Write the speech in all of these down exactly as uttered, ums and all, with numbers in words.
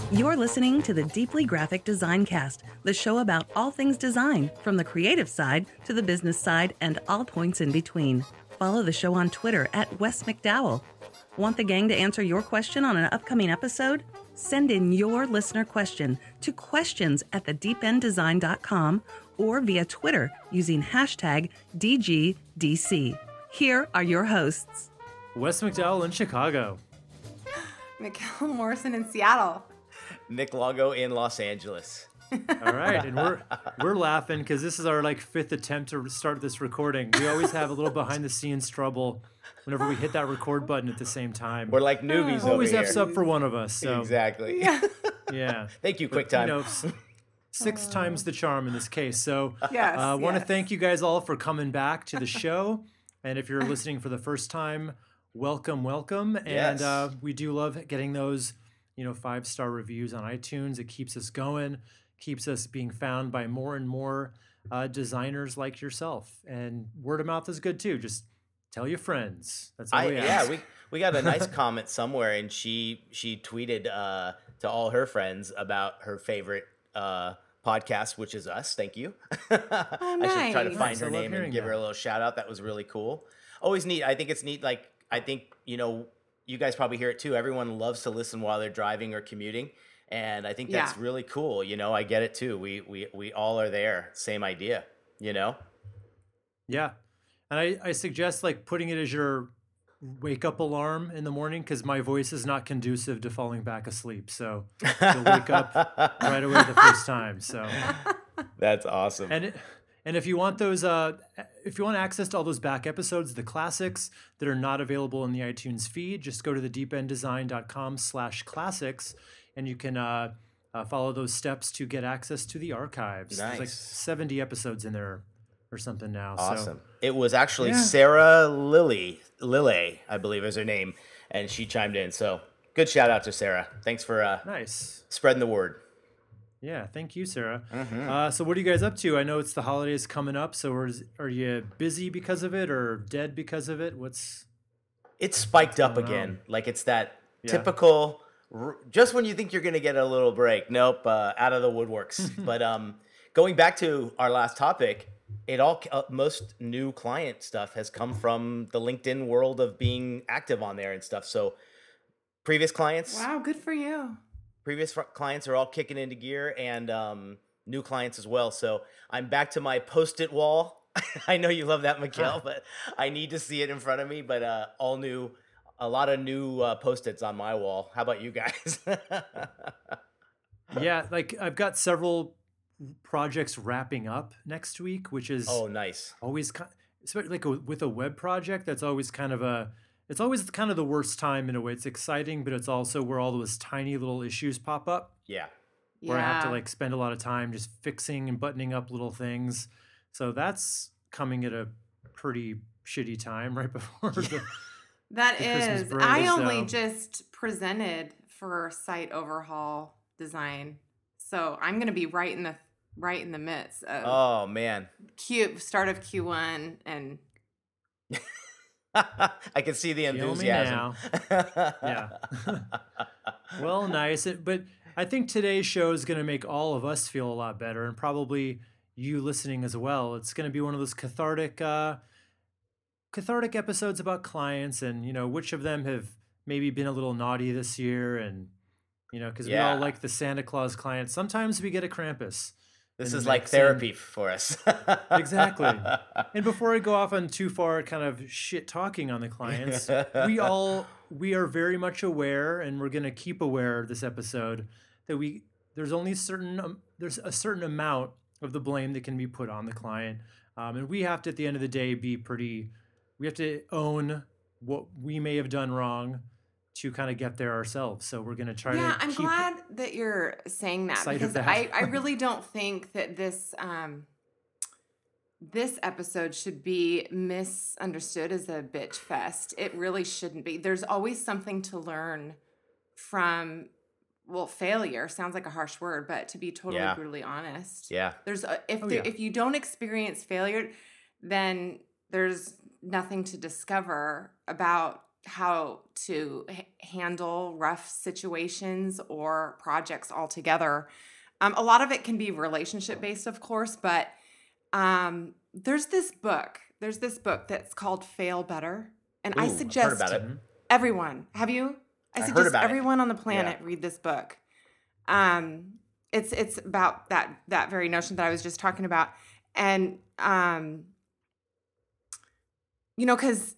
You're listening to the Deeply Graphic Design Cast, the show about all things design, from the creative side to the business side and all points in between. Follow the show on Twitter at Wes McDowell. Want the gang to answer your question on an upcoming episode? Send in your listener question to questions at the deep end design dot com or via Twitter using hashtag D G D C. Here are your hosts. Wes McDowell in Chicago. Mikkel Morrison in Seattle. Nick Longo in Los Angeles. All right, and we're we're laughing because this is our like fifth attempt to start this recording. We always have a little behind the scenes trouble whenever we hit that record button at the same time. We're like newbies over always here. F's up for one of us. So exactly. Yeah. yeah. Thank you, But, QuickTime. You know, s- six uh, times the charm in this case. So yes, I uh, want to yes. thank you guys all for coming back to the show. And if you're listening for the first time, welcome, welcome. And Yes. uh, we do love getting those, you know, five-star reviews on iTunes. It keeps us going, keeps us being found by more and more uh, designers like yourself. And word of mouth is good too. Just tell your friends. That's all I, we yeah, ask. we we got a nice comment somewhere, and she she tweeted uh, to all her friends about her favorite uh, podcast, which is us. Thank you. Oh, I should try to nice. find Nice, I her love name hearing and give that. her a little shout out. That was really cool. Always neat. I think it's neat. Like I think you know, you guys probably hear it too. Everyone loves to listen while they're driving or commuting. And I think that's Yeah. really cool. You know, I get it too. We we we all are there. Same idea, you know? Yeah. And I, I suggest like putting it as your wake up alarm in the morning because my voice is not conducive to falling back asleep. So you'll wake up right away the first time. So That's awesome. and and if you want those uh if you want access to all those back episodes, the classics that are not available in the iTunes feed, just go to the deep end design dot com slash classics and you can uh, uh follow those steps to get access to the archives. There's like Nice. seventy episodes in there or something now. Awesome. So It was actually Yeah. Sarah Lilly, Lille, I believe is her name, and she chimed in. So good shout out to Sarah. Thanks for uh, nice. spreading the word. Yeah, thank you, Sarah. Mhm. Uh, so what are you guys up to? I know it's the holidays coming up. So are, are you busy because of it or dead because of it? What's It's spiked up going again. on? Like it's that Yeah. typical, r- just when you think you're going to get a little break. Nope, uh, out of the woodworks. But um, going back to our last topic, it all uh, most new client stuff has come from the LinkedIn world of being active on there and stuff. So previous clients, Wow, good for you. previous fr- clients are all kicking into gear, and um, new clients as well. So I'm back to my post-it wall. I know you love that, Mikhail, but I need to see it in front of me. But uh, all new, a lot of new uh, post-its on my wall. How about you guys? yeah, like I've got several projects wrapping up next week, which is Oh, nice. always kind especially like a, with a web project. That's always kind of a it's always kind of the worst time in a way. It's exciting, but it's also where all those tiny little issues pop up. Yeah. Where I have to Yeah. like spend a lot of time just fixing and buttoning up little things. So that's coming at a pretty shitty time right before the That the Christmas is. break, I only so- just presented for site overhaul design. So I'm going to be right in the right in the midst of Oh, man. Q start of Q one and I can see the Feel me enthusiasm. Yeah. Well, nice. It, but I think today's show is going to make all of us feel a lot better, and probably you listening as well. It's going to be one of those cathartic, uh, cathartic episodes about clients, and you know which of them have maybe been a little naughty this year, and you know because we Yeah. all like the Santa Claus client. Sometimes we get a Krampus. This in is the like mix, and- therapy for us. Exactly. And before I go off on too far kind of shit talking on the clients, we all we are very much aware, and we're going to keep aware this episode that we there's only certain um, there's a certain amount of the blame that can be put on the client, um, and we have to at the end of the day be pretty. We have to own what we may have done wrong to kind of get there ourselves. So we're going to try yeah, to I'm keep glad that you're saying that sight of because that. I, I really don't think that this um, this episode should be misunderstood as a bitch fest. It really shouldn't be. There's always something to learn from. Well, failure sounds like a harsh word, but to be totally Yeah. brutally honest, Yeah. there's a, if Oh, there, yeah. if you don't experience failure, then there's nothing to discover about how to h- handle rough situations or projects altogether. Um, a lot of it can be relationship based, of course, but um, there's this book. There's this book that's called Fail Better, and I Ooh, I've heard suggest about it. everyone. Have you? I I heard suggest about it. everyone on the Yeah. planet read this book. Um, it's it's about that that very notion that I was just talking about, and um, you know, because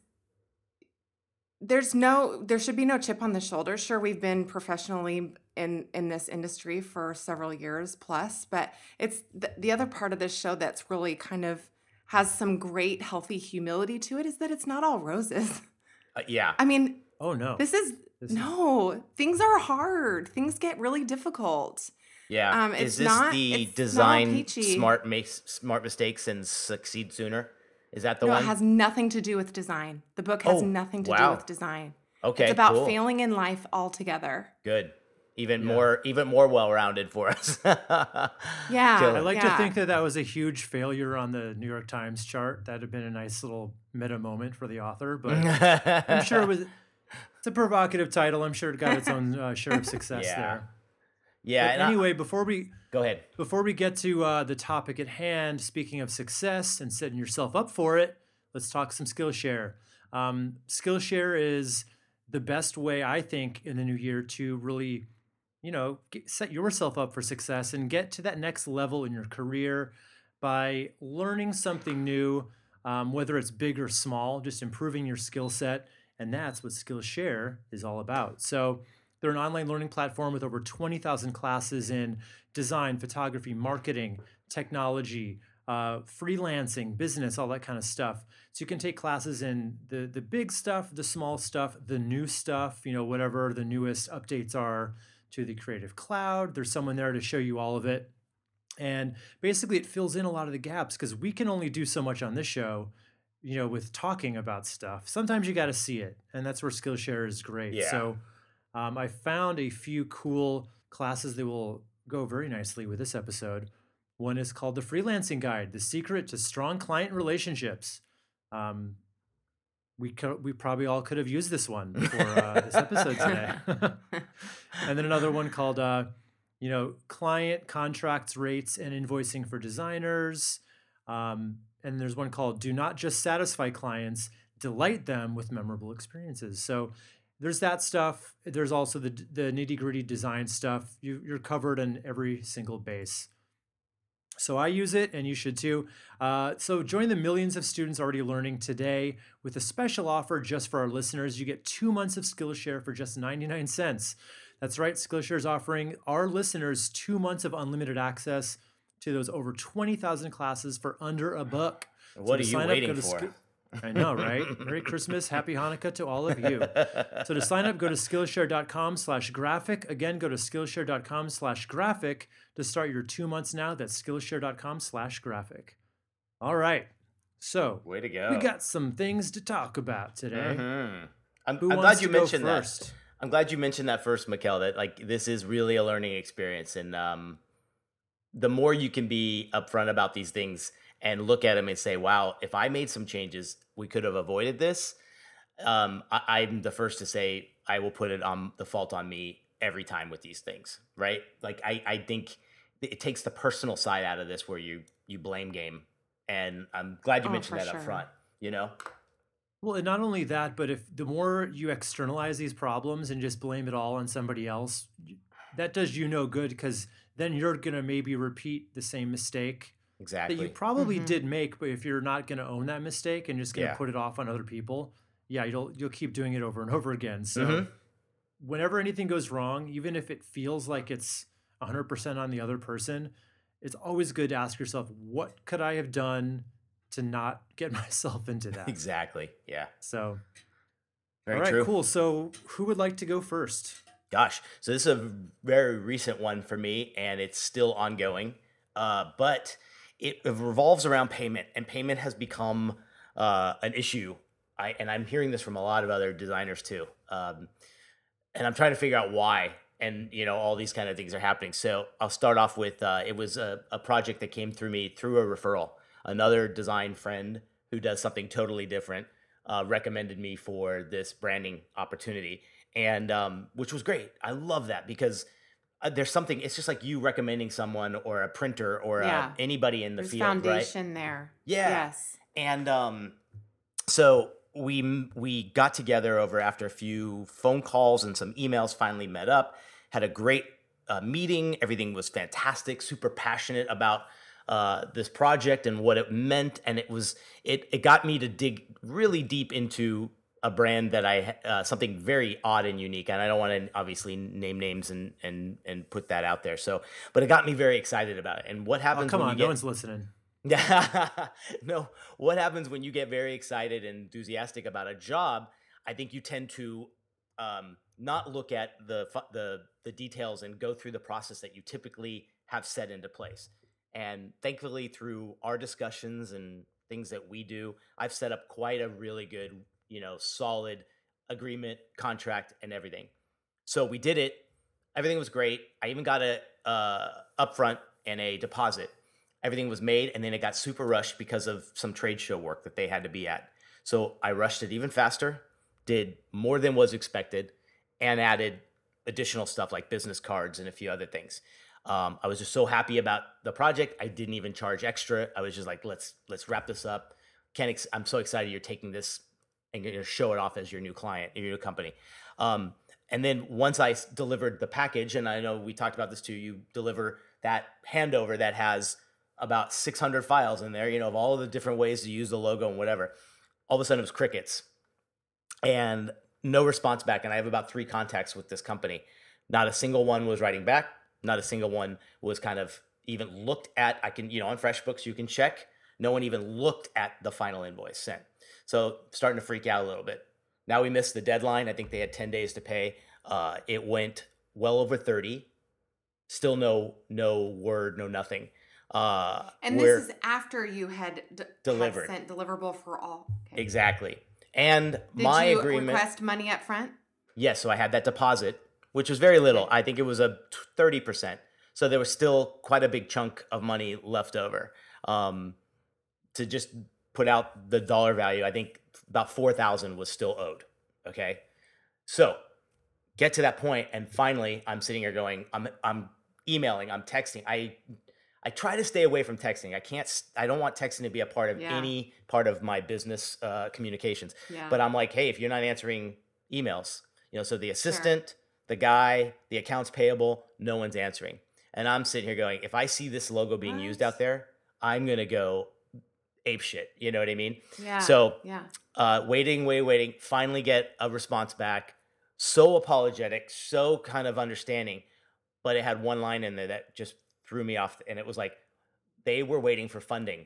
there's no there should be no chip on the shoulder. Sure, we've been professionally in in this industry for several years plus, but it's the, the other part of this show that's really kind of has some great healthy humility to it is that it's not all roses. Uh, yeah. I mean, Oh no. this is This is- no, things are hard. Things get really difficult. Yeah. Um, Is it's this not- the it's not all design peachy. smart makes smart mistakes and succeed sooner? Is that the No, one? it has nothing to do with design. The book has Oh, nothing to do wow. with design. Okay. It's about cool. failing in life altogether. Good. Even Yeah. more even more well-rounded for us. Yeah. Kill I it. like yeah. to think that that was a huge failure on the New York Times chart. That'd have been a nice little meta moment for the author, but I'm sure it was. It's a provocative title. I'm sure it got its own uh, share of success Yeah. there. Yeah. But and I- anyway, before we go ahead. before we get to uh, the topic at hand, speaking of success and setting yourself up for it, let's talk some Skillshare. Um, Skillshare is the best way, I think, in the new year to really, you know, get, set yourself up for success and get to that next level in your career by learning something new, um, whether it's big or small, just improving your skill set. And that's what Skillshare is all about. So they're an online learning platform with over twenty thousand classes in design, photography, marketing, technology, uh, freelancing, business, all that kind of stuff. So you can take classes in the the big stuff, the small stuff, the new stuff, you know, whatever the newest updates are to the Creative Cloud. There's someone there to show you all of it. And basically it fills in a lot of the gaps because we can only do so much on this show, you know, with talking about stuff. Sometimes you got to see it. And that's where Skillshare is great. Yeah. So um, I found a few cool classes that will go very nicely with this episode. One is called The Freelancing Guide, The Secret to Strong Client Relationships. Um, we co- we probably all could have used this one for uh, this episode today. And then another one called, uh, you know, Client Contracts, Rates, and Invoicing for Designers. Um, and there's one called Do Not Just Satisfy Clients, Delight Them with Memorable Experiences. So there's that stuff. There's also the the nitty gritty design stuff. You, you're covered on every single base. So I use it, and you should too. Uh, so join the millions of students already learning today with a special offer just for our listeners. You get two months of Skillshare for just ninety-nine cents. That's right. Skillshare is offering our listeners two months of unlimited access to those over twenty thousand classes for under a buck. What to are you sign up, waiting go to for? Skill- I know, right? Merry Christmas, Happy Hanukkah to all of you. So to sign up, go to Skillshare.com slash graphic. Again, go to Skillshare.com slash graphic to start your two months now. That's Skillshare.com slash graphic. All right. So Way to go. we got some things to talk about today. Mhm. I'm, Who I'm wants glad you to go mentioned that. first? I'm glad you mentioned that first, Mikkel, that like this is really a learning experience. And um, the more you can be upfront about these things and look at them and say, wow, if I made some changes, we could have avoided this. Um, I, I'm the first to say I will put it on the fault on me every time with these things, right? Like I, I think it takes the personal side out of this where you you blame game. And I'm glad you Oh, mentioned for that up sure. front, you know? Well, and not only that, but if the more you externalize these problems and just blame it all on somebody else, y- that does you no good because then you're going to maybe repeat the same mistake Exactly. that you probably Mhm. did make, but if you're not going to own that mistake and just going to Yeah. put it off on other people, yeah, you'll you'll keep doing it over and over again. So Mhm. whenever anything goes wrong, even if it feels like it's one hundred percent on the other person, it's always good to ask yourself, what could I have done to not get myself into that? Exactly. Yeah. So, Very all right, true. cool. So who would like to go first? Gosh, so this is a very recent one for me, and it's still ongoing. Uh, but it revolves around payment, and payment has become uh, an issue. I and I'm hearing this from a lot of other designers too. Um, and I'm trying to figure out why, and you know, all these kind of things are happening. So I'll start off with uh, it was a, a project that came through me through a referral. Another design friend who does something totally different uh, recommended me for this branding opportunity, and um, which was great. I love that because uh, there's something. It's just like you recommending someone or a printer or uh, Yeah. anybody in the There's field, right? foundation there. Yeah. Yes. And um, so we m- we got together over after a few phone calls and some emails. Finally met up, had a great uh, meeting. Everything was fantastic. Super passionate about uh, this project and what it meant, and it was it it got me to dig really deep into a brand that I uh, something very odd and unique. And I don't want to obviously name names and and and put that out there. So, but it got me very excited about it. And what Oh, happens come when on, you no get one's listening. yeah. No, what happens when you get very excited and enthusiastic about a job? I think you tend to um, not look at the fu- the the details and go through the process that you typically have set into place. And thankfully, through our discussions and things that we do, I've set up quite a really good, you know, solid agreement, contract, and everything. So we did it. Everything was great. I even got a uh, upfront and a deposit. Everything was made, and then it got super rushed because of some trade show work that they had to be at. So I rushed it even faster, did more than was expected, and added additional stuff like business cards and a few other things. Um, I was just so happy about the project. I didn't even charge extra. I was just like, let's let's wrap this up. Can't ex- I'm so excited you're taking this and you're going to show it off as your new client, your new company. Um, and then once I s- delivered the package, and I know we talked about this too, you deliver that handover that has about six hundred files in there, you know, of all of the different ways to use the logo and whatever. All of a sudden it was crickets and no response back. And I have about three contacts with this company. Not a single one was writing back. Not a single one was kind of even looked at. I can, you know, on FreshBooks, you can check. No one even looked at the final invoice sent. So starting to freak out a little bit. Now we missed the deadline. I think they had ten days to pay. Uh, it went well over thirty. Still no, no word, no nothing. Uh, And where- this is after you had d- Delivered. had sent deliverable for all. Okay. Exactly. And Did my you agreement. request money up front? Yes, so I had that deposit, which was very little. I think it was a thirty percent. So there was still quite a big chunk of money left over. Um, to just put out the dollar value, I think about four thousand was still owed. Okay. So get to that point, and finally I'm sitting here going, I'm I'm emailing, I'm texting. I I try to stay away from texting. I can't s- I don't want texting to be a part of Yeah. any part of my business uh, communications. Yeah. But I'm like, hey, if you're not answering emails, you know, so the assistant, the guy, the accounts payable, no one's answering. And I'm sitting here going, if I see this logo being used What? out there, I'm gonna go ape shit. You know what I mean? Yeah. So yeah. uh, waiting, wait, waiting, finally get a response back. So apologetic, so kind of understanding, but it had one line in there that just threw me off. And it was like, they were waiting for funding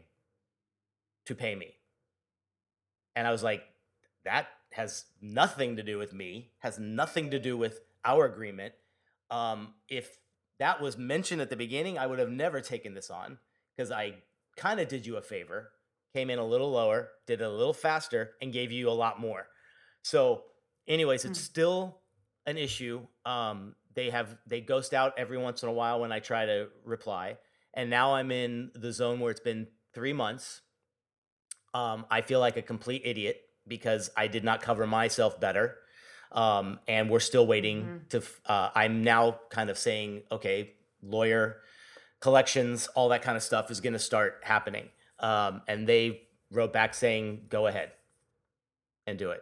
to pay me. And I was like, that has nothing to do with me, has nothing to do with our agreement. Um, if that was mentioned at the beginning, I would have never taken this on because I kind of did you a favor, came in a little lower, did it a little faster, and gave you a lot more. So, anyways, it's Hmm. still an issue. Um, they have they ghost out every once in a while when I try to reply, and now I'm in the zone where it's been three months. Um, I feel like a complete idiot because I did not cover myself better. Um, and we're still waiting Mhm. to, f- uh, I'm now kind of saying, okay, lawyer, collections, all that kind of stuff is going to start happening. Um, and they wrote back saying, go ahead and do it.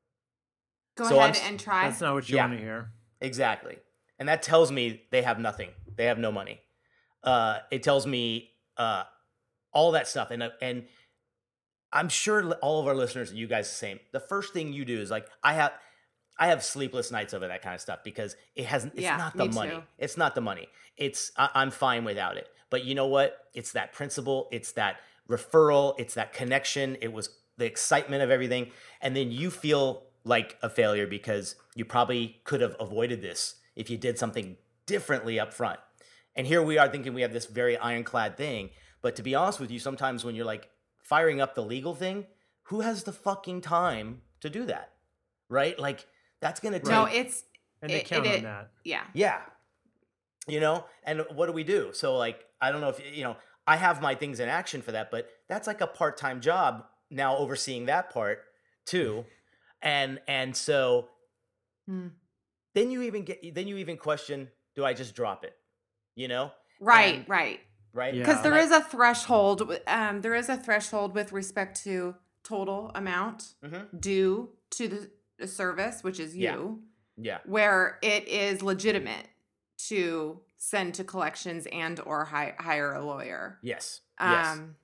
Go So I'm ahead s- and try. That's not what you Yeah. want to hear. Exactly. And that tells me they have nothing. They have no money. Uh, it tells me uh, all that stuff. And, uh, and I'm sure li- all of our listeners and you guys the same. The first thing you do is like, I have, I have sleepless nights over that kind of stuff because it hasn't, it's Yeah, not the me money. too. It's not the money. It's, I, I'm fine without it. But you know what? It's that principle. It's that referral. It's that connection. It was the excitement of everything. And then you feel like a failure because you probably could have avoided this if you did something differently up front. And here we are thinking we have this very ironclad thing. But to be honest with you, sometimes when you're like firing up the legal thing, who has the fucking time to do that? Right? Like that's going to take, No, it's And they it- count it- on it- that. Yeah. yeah. You know, and what do we do? So like, I don't know if, you know, I have my things in action for that, but that's like a part-time job now overseeing that part. too. And and so Hmm. then you even get then you even question, do I just drop it? You know? Right, And right. right? Yeah. Because there Like, is a threshold. w- Um, there is a threshold with respect to total amount mhm. due to the, the service, which is Yeah. you, Yeah. where it is legitimate to send to collections and or hi- hire a lawyer. Yes. Yes. Um,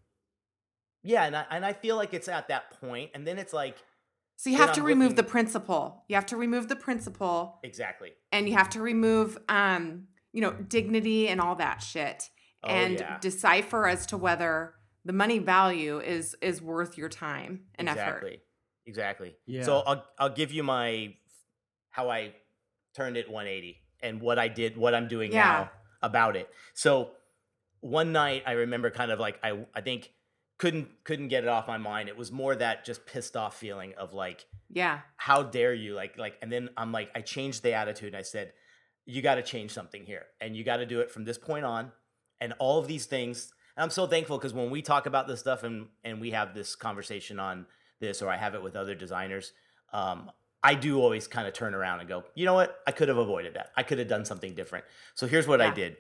Yeah, and I and I feel like it's at that point, and then it's like so you then have to I'm remove the looking principle. You have to remove the principle, exactly. and you have to remove, um, you know, dignity and all that shit, Oh and yeah. decipher as to whether the money value is is worth your time and effort. Exactly. Exactly. Yeah. So I'll I'll give you my how I turned it one eighty and what I did, what I'm doing Yeah. now about it. So one night I remember kind of like I I think couldn't couldn't get it off my mind. It was more that just pissed off feeling of like, Yeah. how dare you, like like and then I'm like I changed the attitude and I said, you got to change something here and you got to do it from this point on, and all of these things. And I'm so thankful because when we talk about this stuff and and we have this conversation on this, or I have it with other designers, um I do always kind of turn around and go, you know what, I could have avoided that, I could have done something different. So here's what I Yeah. did.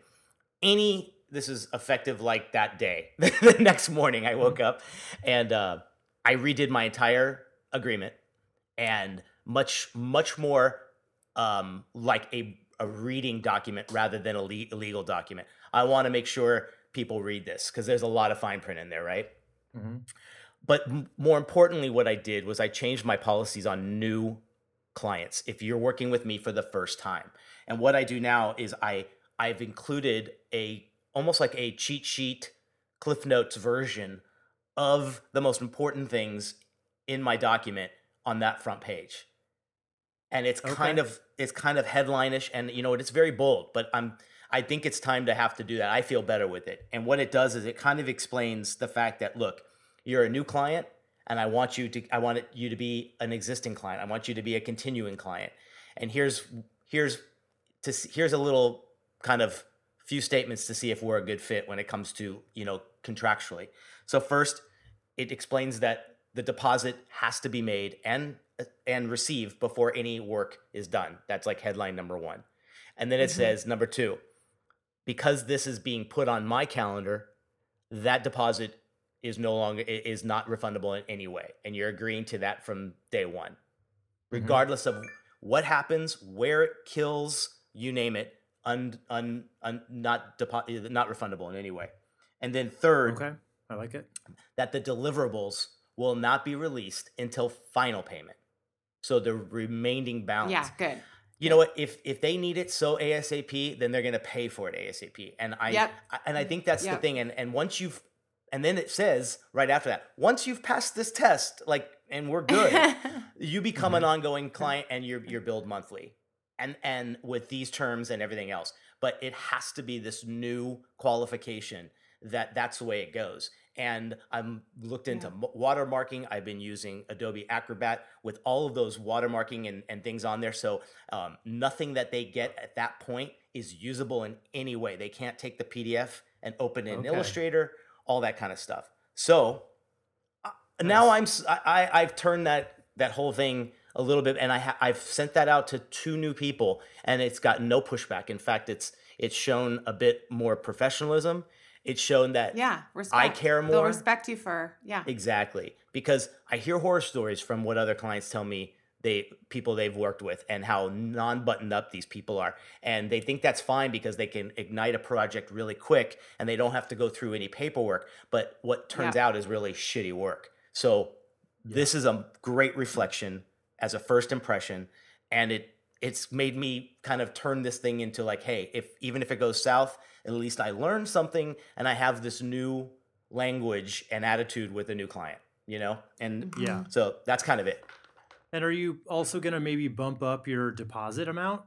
Any this is effective like that day. The next morning I woke up and uh I redid my entire agreement, and much much more um like a a reading document rather than a le- legal document. I want to make sure people read this because there's a lot of fine print in there, right? Mhm. But m- more importantly, what I did was I changed my policies on new clients. If you're working with me for the first time, and what I do now is I I've included a almost like a cheat sheet, Cliff Notes version of the most important things in my document on that front page. And it's kind Okay. of it's kind of headline-ish, and you know it's very bold, but I'm I think it's time to have to do that. I feel better with it. And what it does is it kind of explains the fact that, look, you're a new client and I want you to I want it, you to be an existing client. I want you to be a continuing client. And here's here's to s- here's a little kind of few statements to see if we're a good fit when it comes to, you know, contractually. So first, it explains that the deposit has to be made and and received before any work is done. That's like headline number one. And then it Mhm. says number two, because this is being put on my calendar, that deposit is no longer i- is not refundable in any way, and you're agreeing to that from day one, Mhm. regardless of what happens, where it kills, you name it, un, un, un, not depo- not refundable in any way. And then third, Okay. I like it. that the deliverables will not be released until final payment. So the remaining balance. Yeah. Good. You know what? If if they need it so ASAP, then they're gonna pay for it ASAP. And I Yep. I- and I think that's the Yep. thing. And and once you've and then it says right after that, once you've passed this test, like, and we're good, you become an Mhm. ongoing client and you're you're billed monthly. And and with these terms and everything else. But it has to be this new qualification that that's the way it goes. And I'm looked into Yeah. m- watermarking. I've been using Adobe Acrobat with all of those watermarking and, and things on there. So um, nothing that they get at that point is usable in any way. They can't take the P D F and open it in Okay. Illustrator, all that kind of stuff. So uh, now Nice. I'm s- I, I I've turned that that whole thing a little bit, and I ha- I've sent that out to two new people, and it's got no pushback. In fact, it's it's shown a bit more professionalism. It's shown that Yeah. I Respect. care They'll more. respect you for, yeah. Exactly. Because I hear horror stories from what other clients tell me, they people they've worked with, and how non-buttoned up these people are. And they think that's fine because they can ignite a project really quick and they don't have to go through any paperwork. But what turns Yep. out is really shitty work. So Yeah. this is a great reflection as a first impression. And it it's made me kind of turn this thing into like, hey, if even if it goes south, at least I learned something and I have this new language and attitude with a new client, you know? And Yeah. Mhm. so that's kind of it. And are you also going to maybe bump up your deposit amount?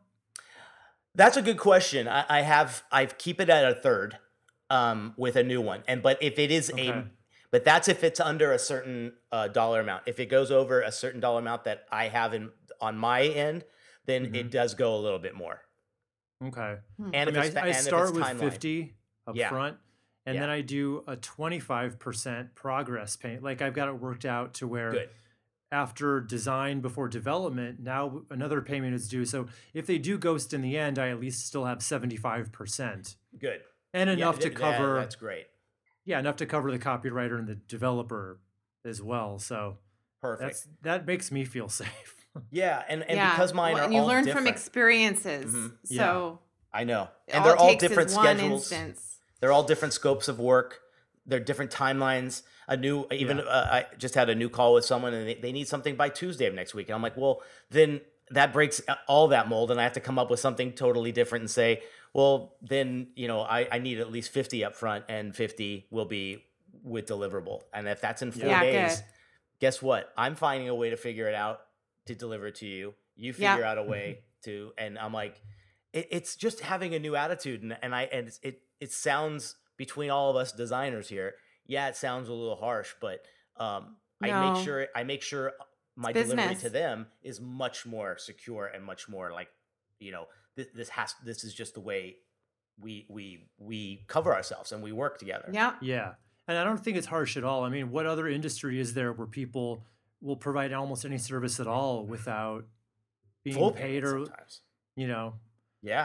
That's a good question. I, I have I keep it at a third um, with a new one, and but if it is Okay. a, but that's if it's under a certain uh, dollar amount. If it goes over a certain dollar amount that I have in on my end, then Mhm. it does go a little bit more. Okay. Hmm. And I if mean, it's I, fa- I and if it's start with timeline, fifty up yeah, front, and then yeah, I do a twenty-five percent progress payment. Like I've got it worked out to where good. after design before development, now another payment is due. So if they do ghost in the end, I at least still have seventy-five percent. Good. And enough yeah, to cover. That, that's great. Yeah, enough to cover the copywriter and the developer as well. So Perfect. That's, that makes me feel safe. Yeah, and, and yeah. because mine well, are and you all learn different. from experiences. Mm-hmm. So Yeah. I know. And all they're it all takes different is one schedules. instance. They're all different scopes of work. They're different timelines. A new, even Yeah. uh, I just had a new call with someone, and they, they need something by Tuesday of next week. And I'm like, well, then that breaks all that mold, and I have to come up with something totally different and say, well, then you know, I, I need at least fifty up front, and fifty will be with deliverable. And if that's in four Yeah, days, good. guess what? I'm finding a way to figure it out to deliver it to you. You Yeah. figure out a way to, and I'm like, it, it's just having a new attitude, and and I and it's, it it sounds between all of us designers here. Yeah, it sounds a little harsh, but um, I No. make sure I make sure my It's delivery business. to them is much more secure and much more like, you know, this, this has this is just the way we we we cover ourselves and we work together. Yeah. Yeah. And I don't think it's harsh at all. I mean, what other industry is there where people will provide almost any service at all without being Full paid payment or, sometimes. you know, Yeah.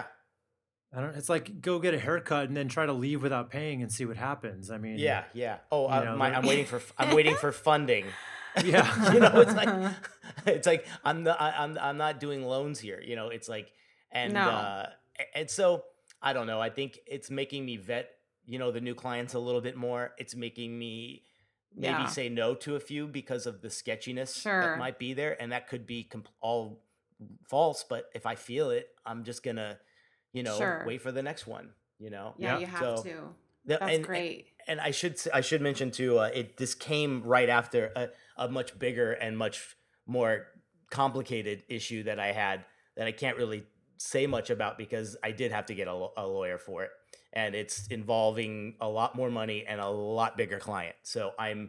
I don't, it's like go get a haircut and then try to leave without paying and see what happens. I mean, Yeah, yeah. Oh, you uh, know, my, they're- I'm waiting for I'm waiting for funding. yeah. You know, it's like it's like I'm not I'm I'm not doing loans here. You know, it's like and No. uh, and so I don't know. I think it's making me vet, you know, the new clients a little bit more. It's making me maybe Yeah. say no to a few because of the sketchiness Sure. that might be there, and that could be comp- all false. But if I feel it, I'm just gonna, you know, Sure. wait for the next one. You know, Yeah, Yeah. you have So, to. the- That's and- great. and I should s- I should mention too, uh, it this came right after a, a much bigger and much more complicated issue that I had that I can't really say much about because I did have to get a, law- a lawyer for it, and it's involving a lot more money and a lot bigger client. So I'm,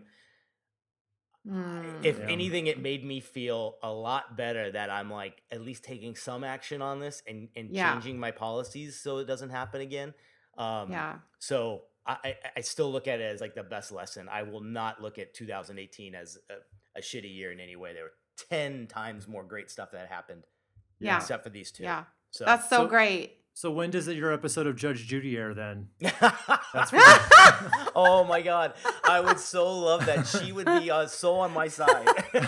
Mm. if Yeah. anything, it made me feel a lot better that I'm like at least taking some action on this and and Yeah. changing my policies so it doesn't happen again. Um, Yeah. so I, I I still look at it as like the best lesson. I will not look at two thousand eighteen as a, a shitty year in any way. There were ten times more great stuff that happened, Yeah. except for these two. Yeah. So That's so, So- great. So when does your episode of Judge Judy air then? that's oh my god, I would so love that. She would be uh, so on my side. You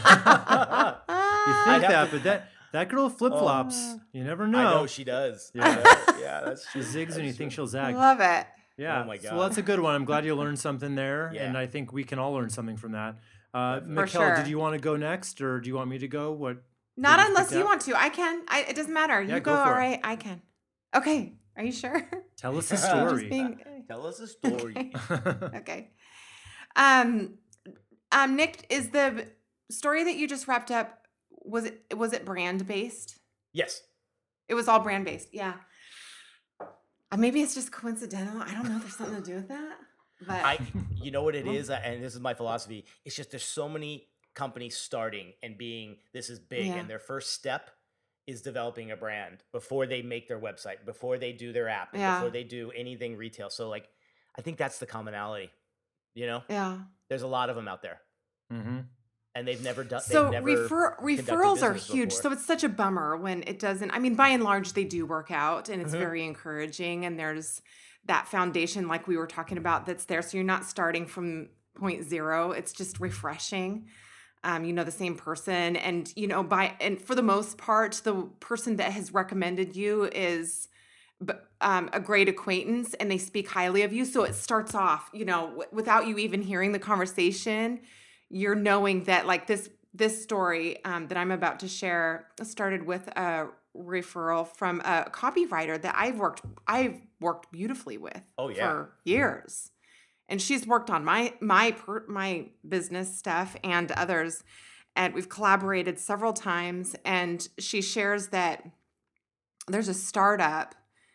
I'd think have that, to- but that that girl flip flops. you never know. I know she does. Yeah. I know. Yeah, that's She true. zigs when you That's think true. she'll zag. Love it. Yeah. Oh my So God. that's a good one. I'm glad you learned something there, Yeah. and I think we can all learn something from that. Uh, Definitely. For Mikkel, sure. did you want to go next, or do you want me to go? What? Not What you unless picked you out? want to. I can. I, it doesn't matter. Yeah, You go go. for All it. right. I can. Okay. Are you sure? Tell us a Just story. being- Tell us a story. Okay. Um, um, Nick, is the story that you just wrapped up, was it was it brand based? Yes. It was all brand based. Yeah. Uh, maybe it's just coincidental. I don't know if there's something to do with that. But I, you know what it is, and this is my philosophy. It's just there's so many companies starting and being this is big, Yeah. and their first step is developing a brand before they make their website, before they do their app, and Yeah. before they do anything retail. So like, I think that's the commonality. You know, yeah. there's a lot of them out there, hmm and they've never done. So they've never refer- conducted referrals are business huge. before. So it's such a bummer when it doesn't. I mean, by and large, they do work out, and it's Mhm. very encouraging. And there's that foundation, like we were talking about, that's there. So you're not starting from point zero. It's just refreshing. Um, you know, the same person, and you know, by and for the most part, the person that has recommended you is b- um, a great acquaintance, and they speak highly of you. So it starts off, you know, w- without you even hearing the conversation, you're knowing that like this this story um, that I'm about to share started with a referral from a copywriter that I've worked I've worked beautifully with Oh, yeah. for years, and she's worked on my my per, my business stuff and others, and we've collaborated several times. And she shares that there's a startup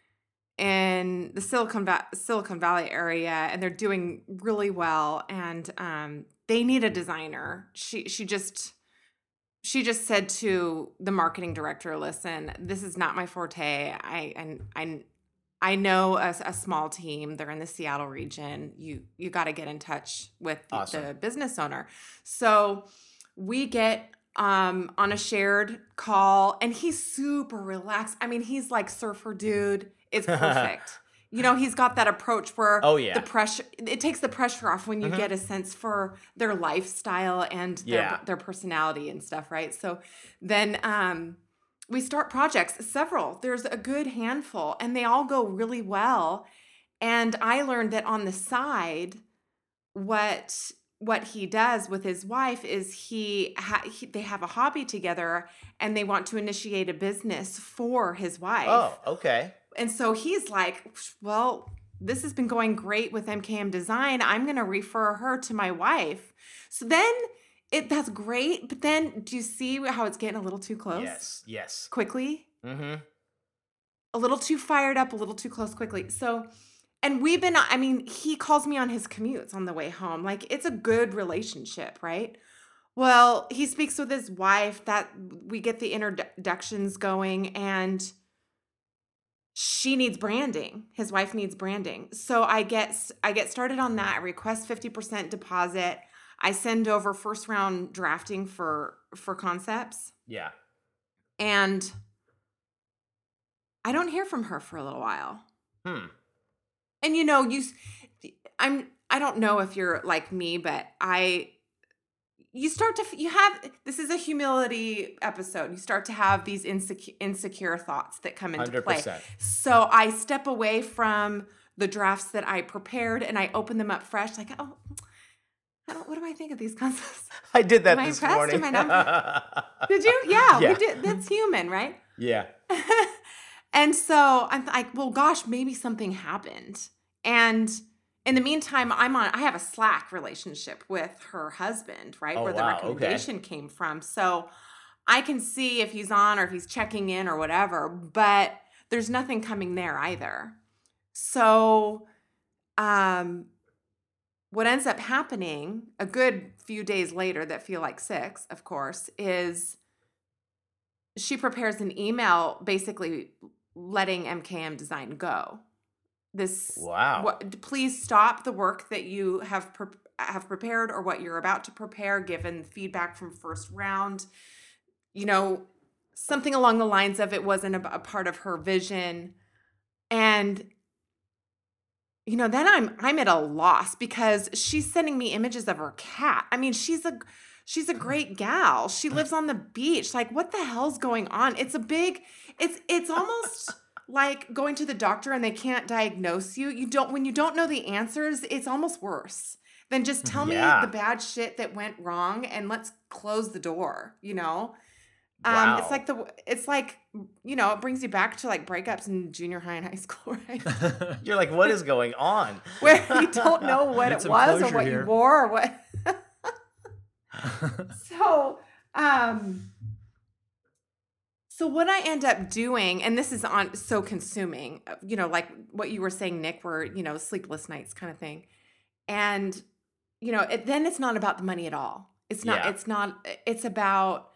in the Silicon Va- Silicon Valley area, and they're doing really well, and um, they need a designer. She she just she just said to the marketing director, "Listen, this is not my forte. I and I I know a, a small team. They're in the Seattle region. You you got to get in touch with the, Awesome. the business owner." So we get um, on a shared call, and he's super relaxed. I mean, he's like surfer dude. It's perfect. You know, he's got that approach where Oh, yeah. the pressure, it takes the pressure off when you Mhm. get a sense for their lifestyle and their, Yeah. their personality and stuff, right? So then um, we start projects, several. There's a good handful, and they all go really well. And I learned that on the side, what what he does with his wife is he, ha- he they have a hobby together, and they want to initiate a business for his wife. Oh, okay. And so he's like, well, this has been going great with M K M Design. I'm going to refer her to my wife. So then it that's great. But then do you see how it's getting a little too close? Yes. Yes. Quickly? Mm-hmm. A little too fired up, a little too close quickly. So, and we've been, I mean, he calls me on his commutes on the way home. Like, it's a good relationship, right? Well, he speaks with his wife, that we get the introductions going, and she needs branding. His wife needs branding. So I get I get started on that. I request fifty percent deposit. I send over first round drafting for for concepts. Yeah. And I don't hear from her for a little while. Hmm. And you know, you I'm I don't know if you're like me, but I you start to you have this is a humility episode. You start to have these insecure insecure thoughts that come into one hundred play. percent. So I step away from the drafts that I prepared, and I open them up fresh, like, oh, I don't. What do I think of these concepts? I did that Am I this impressed? morning. Am I not- Did you? Yeah, Yeah. we did. That's human, right? Yeah. And so I'm like, well, gosh, maybe something happened. And in the meantime, I'm on, I have a Slack relationship with her husband, right? Oh, Where the wow, okay. recommendation came from. So I can see if he's on or if he's checking in or whatever, but there's nothing coming there either. So, um, what ends up happening a good few days later that feel like six, of course, is she prepares an email basically letting M K M Design go. This Wow. what, please stop the work that you have pre- have prepared or what you're about to prepare, given feedback from first round. You know, something along the lines of it wasn't a, a part of her vision. And you know, then I'm I'm at a loss because she's sending me images of her cat. I mean, she's a she's a great gal. She lives on the beach. Like, what the hell's going on? It's a big it's it's almost like going to the doctor and they can't diagnose you. You don't when you don't know the answers, it's almost worse than just tell Yeah. me the bad shit that went wrong and let's close the door, you know? Um, Wow. it's like the it's like, you know, it brings you back to like breakups in junior high and high school, right? You're like, what is going on? Where you don't know what Need it some was or closure what here. you wore or what. So, um, so what I end up doing, and this is on so consuming, uh, you know, like what you were saying, Nick, were, you know, sleepless nights kind of thing. And, you know, it, then it's not about the money at all. It's not, Yeah. it's not, it's about,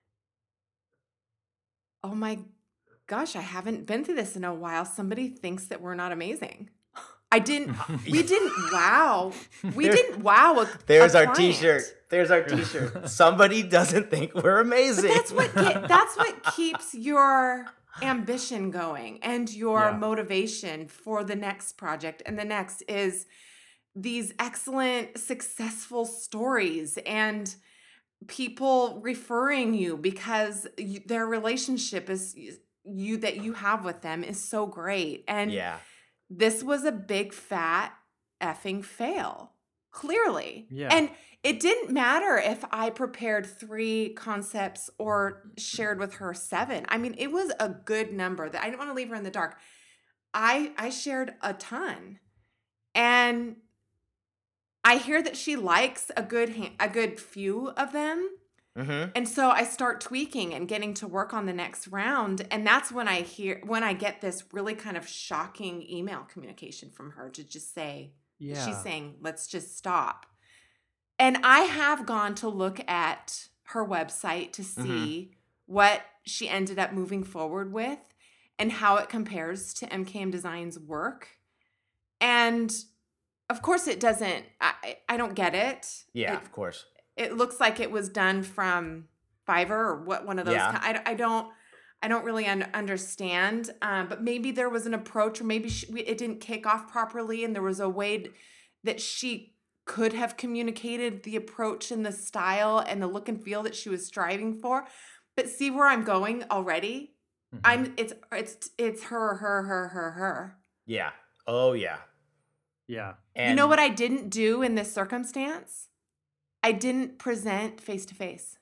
oh my gosh, I haven't been through this in a while. Somebody thinks that we're not amazing. I didn't, we didn't wow. We There- didn't wow. A, There's a our client. t-shirt. There's our t-shirt. Somebody doesn't think we're amazing. But that's what get, that's what keeps your ambition going and your Yeah. motivation for the next project and the next is these excellent successful stories and people referring you because you, their relationship is you that you have with them is so great. And Yeah. this was a big fat effing fail, clearly. Yeah. And it didn't matter if I prepared three concepts or shared with her seven. I mean, it was a good number that I didn't want to leave her in the dark. I I shared a ton. And I hear that she likes a good ha- a good few of them. Mm-hmm. And so I start tweaking and getting to work on the next round. And that's when I hear, when I get this really kind of shocking email communication from her to just say, Yeah. she's saying, let's just stop. And I have gone to look at her website to see what she ended up moving forward with and how it compares to M K M Design's work. And of course it doesn't, I, I don't get it. Yeah, It, of course. it looks like it was done from Fiverr or what one of those. Yeah. ki- I, I don't I don't really un- understand. Um, but maybe there was an approach, or maybe she, we, it didn't kick off properly, and there was a way d- that she could have communicated the approach and the style and the look and feel that she was striving for. But see where I'm going already. Mhm. I'm it's it's it's her her her her her. Yeah. Oh yeah. Yeah. And You know what I didn't do in this circumstance? I didn't present face to face.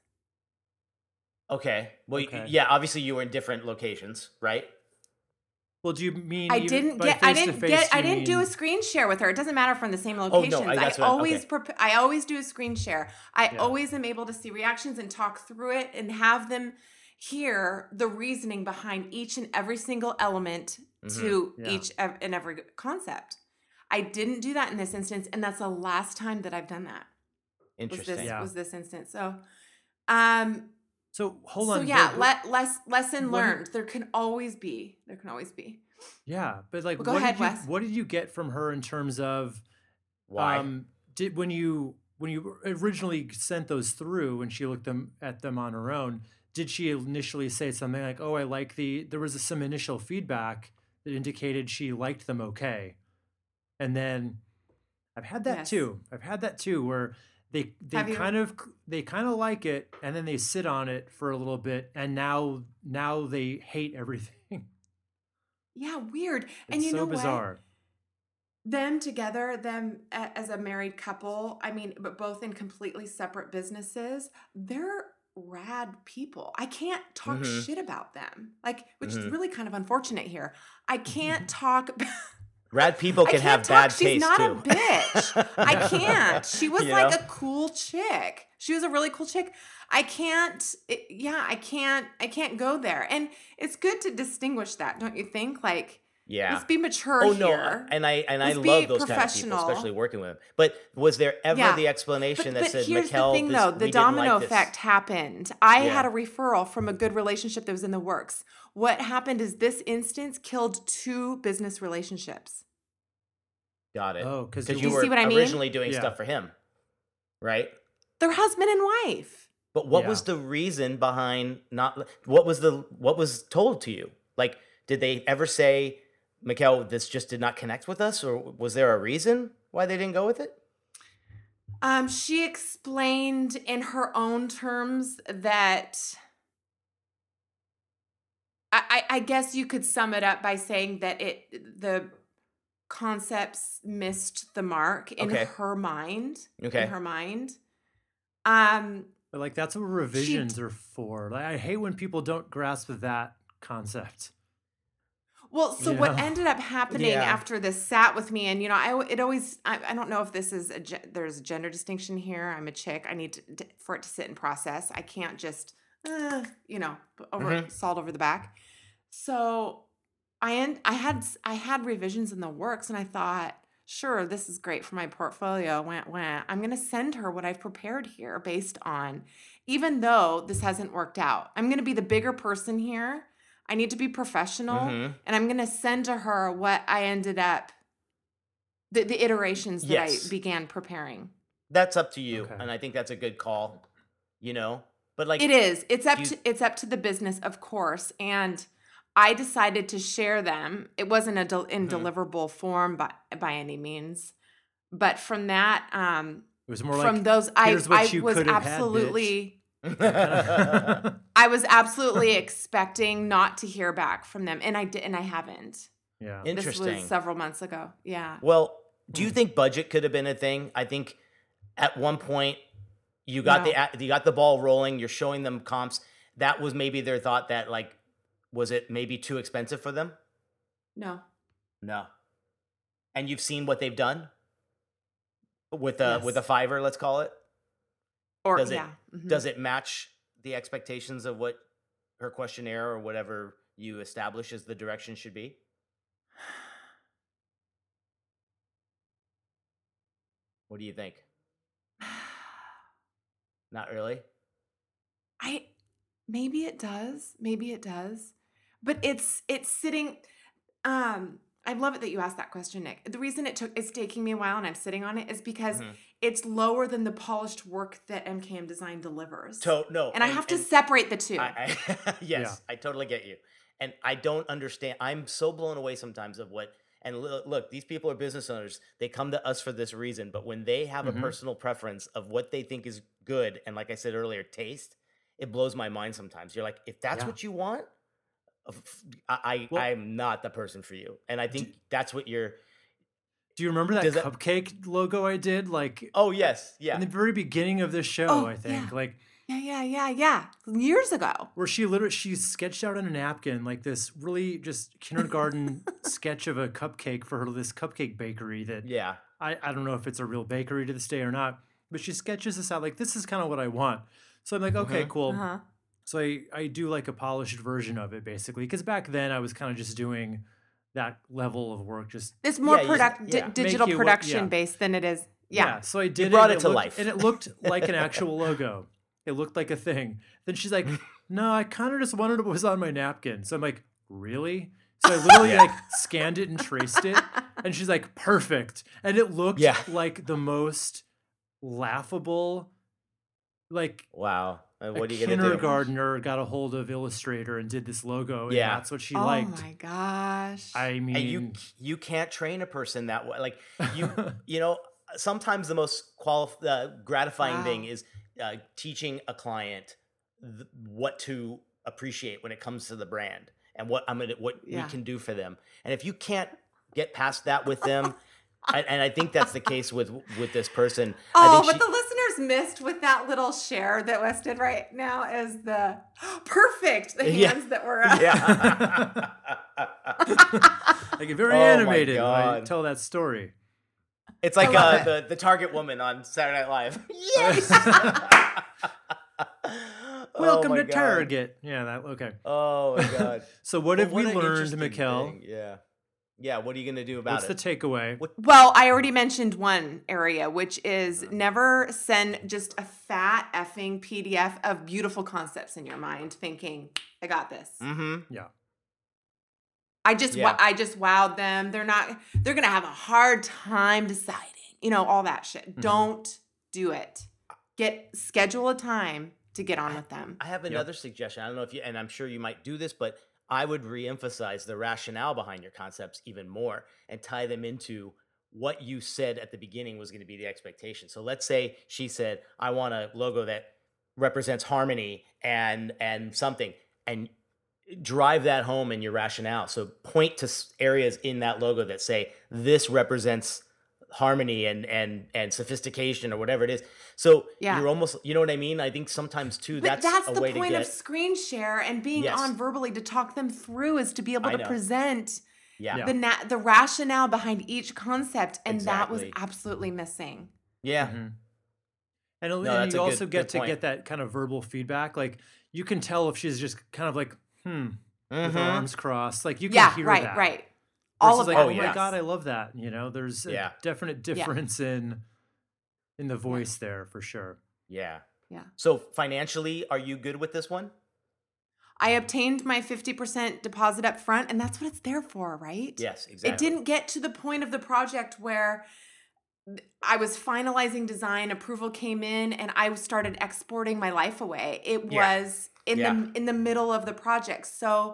Okay. Well, y- Okay. yeah. Obviously, you were in different locations, right? Well, do you mean I even didn't by get I face to didn't face, get I you didn't do mean- a screen share with her. It doesn't matter from the same no, locations. I- that's I what I- always okay. prep I always do a screen share. I Yeah. always am able to see reactions and talk through it and have them hear the reasoning behind each and every single element to Yeah. each ev- and every concept. I didn't do that in this instance, and that's the last time that I've done that. Was Interesting. this Yeah. was this instance. So um So hold so on. yeah, but- let less lesson what did- learned. There can always be. There can always be. Yeah, but like, Well, go what ahead, did you Wes. what did you get from her in terms of Why? um did when you when you originally sent those through and she looked them at them on her own, did she initially say something like, "Oh, I like the," there was some initial feedback that indicated she liked them okay. And then I've had that Yes. too. I've had that too where they they Have you- kind of they kind of like it and then they sit on it for a little bit and now now they hate everything. Yeah, weird. It's and you so know bizarre. what? Them together, them a- as a married couple, I mean, but both in completely separate businesses, they're rad people. I can't talk Mhm. shit about them. Like, which is Mhm. really kind of unfortunate here. I can't talk Rad people I can can't have talk. bad She's taste not too. a bitch. I can't. She was You like know? a cool chick. She was a really cool chick. I can't. It, yeah, I can't. I can't go there. And it's good to distinguish that, don't you think? Like, Yeah. let's be mature Oh no, here. and I and I Let's be love those kind of people, professional. especially working with them. But was there ever Yeah. the explanation But, that but said, here's "Mikkel, the thing, this, though. we The didn't domino like this"? effect happened. I Yeah. had a referral from a good relationship that was in the works. What happened is this instance killed two business relationships. Got it. Oh, 'cause because you you Do you were see what I mean? originally doing Yeah. stuff for him, right? They're husband and wife. But what Yeah. was the reason behind not? What was the what was told to you? Like, did they ever say, "Mikkel, this just did not connect with us," or was there a reason why they didn't go with it? Um, she explained in her own terms that I, I I guess you could sum it up by saying that it the concepts missed the mark in Okay. her mind. Okay. In her mind. Um, But like that's what revisions are for. Like I hate when people don't grasp that concept. well, so You what know? ended up happening Yeah. after this sat with me, and you know, I it always I, I don't know if this is a ge- there's a gender distinction here. I'm a chick. I need to, to for it to sit and process. I can't just uh, you know over Mhm. salt over the back. So I end, I had s- I had revisions in the works, and I thought, sure, this is great for my portfolio. Wah, wah. I'm going to send her what I've prepared here based on, even though this hasn't worked out. I'm going to be the bigger person here. I need to be professional, Mhm. and I'm going to send to her what I ended up, the, the iterations that Yes. I began preparing. That's up to you, Okay. and I think that's a good call. You know, but like It is. It's up you- to it's up to the business, of course, and I decided to share them. It wasn't a del- in Mhm. deliverable form by by any means, but from that, um, It was more from like those, I "Here's what I you was could have had, bitch." absolutely I was absolutely expecting not to hear back from them, and I did, and I haven't. yeah. This Interesting. was several months ago. Yeah. Well, do Hmm. you think budget could have been a thing? I think at one point you got No. the a- you got the ball rolling. You're showing them comps. That was maybe their thought that like, was it maybe too expensive for them? No. No. And you've seen what they've done with a with a Yes. Fiverr, let's call it. Or Does it yeah. mhm. does it match the expectations of what her questionnaire or whatever you establish as the direction should be? What do you think? Not really. I maybe it does, maybe it does, but it's it's sitting. Um, I love it that you asked that question, Nick. The reason it took it's taking me a while and I'm sitting on it is because Mhm. it's lower than the polished work that M K M Design delivers. To- no, and I have to separate the two. I, I, yes, I totally get you. And I don't understand. I'm so blown away sometimes of what, and look, look, these people are business owners. They come to us for this reason. But when they have Mhm. a personal preference of what they think is good, and like I said earlier, taste, it blows my mind sometimes. You're like, if that's Yeah. what you want, of- I, I Well- I'm not the person for you. And I think that's what you're. Do you remember that Does that- cupcake logo I did? Like Oh yes, yeah. in the very beginning of this show, Oh, I think. yeah. Like yeah, yeah, yeah, yeah. Years ago. where she literally she sketched out on a napkin like this really just kindergarten sketch of a cupcake for her this cupcake bakery that Yeah. I, I don't know if it's a real bakery to this day or not, but she sketches this out like this is kind of what I want. So I'm like, okay, Mhm. cool. Uh-huh. So I, I do like a polished version of it basically. Because back then I was kind of just doing that level of work. Just It's more Yeah, you- product yeah. di- digital Make you what- production yeah. based than it is. Yeah. So I did brought it, it to looked- life. and it looked like an actual logo. It looked like a thing. Then she's like, no, I kind of just wanted what was on my napkin. So I'm like, really? So I literally Yeah. like scanned it and traced it. And she's like, perfect. And it looked Yeah. like the most laughable, like Wow. Uh, a what are you gonna do? kindergartner got a hold of Illustrator and did this logo. And Yeah. that's what she oh liked. my gosh. I mean, And you you can't train a person that way. Like you you know, sometimes the most quali- uh, gratifying thing Wow. is uh, teaching a client th- what to appreciate when it comes to the brand and what I'm gonna what Yeah. we can do for them. And if you can't get past that with them, I, and I think that's the case with with this person. I Oh, think but the listeners missed with that little share that Wes did right now is the perfect, the Yeah. hands that were up. yeah. like very Oh my animated when I God. tell that story. It's like love uh, it. the the Target woman on Saturday Night Live. Yes. Oh Welcome my to God. Target. Yeah, that okay. Oh my God. So what But have we an learned, interesting Mikkel? thing. Yeah. Yeah. What are you gonna do about What's the it? takeaway? What- Well, I already mentioned one area, which is never send just a fat effing P D F of beautiful concepts in your mind, thinking, "I got this." Mm-hmm. Yeah. I just, Yeah. wa- I just wowed them. They're not. They're gonna have a hard time deciding. You know, all that shit. Mm-hmm. Don't do it. Get schedule a time to get on with them. I have another suggestion. I don't know if you, and I'm sure you might do this, but I would reemphasize the rationale behind your concepts even more and tie them into what you said at the beginning was going to be the expectation. So let's say she said, I want a logo that represents harmony and and something, and drive that home in your rationale. So point to s- areas in that logo that say this represents harmony and and and sophistication or whatever it is. So Yeah. you're almost, you know what I mean? I think sometimes too, But that's, that's, a the way point to of get. screen share and being Yes. on verbally to talk them through is to be able I to know. present Yeah. Yeah. the na- the rationale behind each concept, and that was Exactly. absolutely missing. Yeah. Mhm. And, No, and that's you a good- also get good to point. get that kind of verbal feedback. Like you can tell if she's just kind of like, hmm, with her Mhm. arms crossed. Like you can Yeah, hear right, that. right. All Versus of like, that. oh my yes. god, I love that. You know, there's a Yeah. definite difference in in the voice there for sure. Yeah. Yeah. So financially, are you good with this one? I obtained my fifty percent deposit up front, and that's what it's there for, right? Yes, exactly. It didn't get to the point of the project where th- I was finalizing design, approval came in, and I started exporting my life away. It Yeah. was in Yeah. the in the middle of the project. So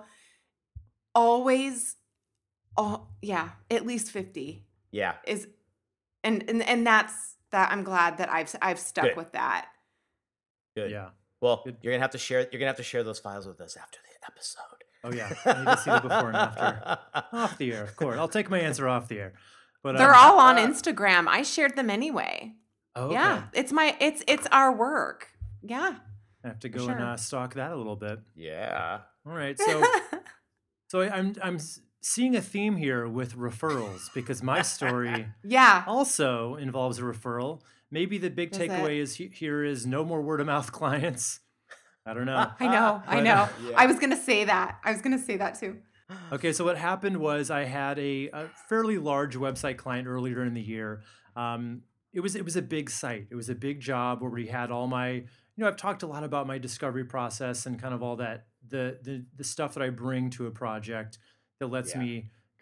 always oh yeah, at least fifty Yeah. is and and, and that's that I'm glad that I've I've stuck Good. with that. Good. Yeah. Well, Good. you're gonna have to share. You're gonna have to share those files with us after the episode. Oh yeah, I need to see the before and after. Off the air, of course. I'll take my answer off the air. But They're um, all on uh, Instagram. I shared them anyway. oh, okay. Yeah, it's my it's it's our work. Yeah. I have to for go and sure. uh, stalk that a little bit. Yeah. All right, so so I- I'm I'm s- seeing a theme here with referrals because my story yeah. also involves a referral. Maybe the big Does it? takeaway is he- here is no more word of mouth clients. I don't know. I know. I But- know. Yeah. I was gonna say that. I was gonna say that too. Okay, so what happened was I had a, a fairly large website client earlier in the year. Um, it was it was a big site. It was a big job where we had all my, you know, I've talked a lot about my discovery process and kind of all that the the the stuff that I bring to a project that lets Yeah. me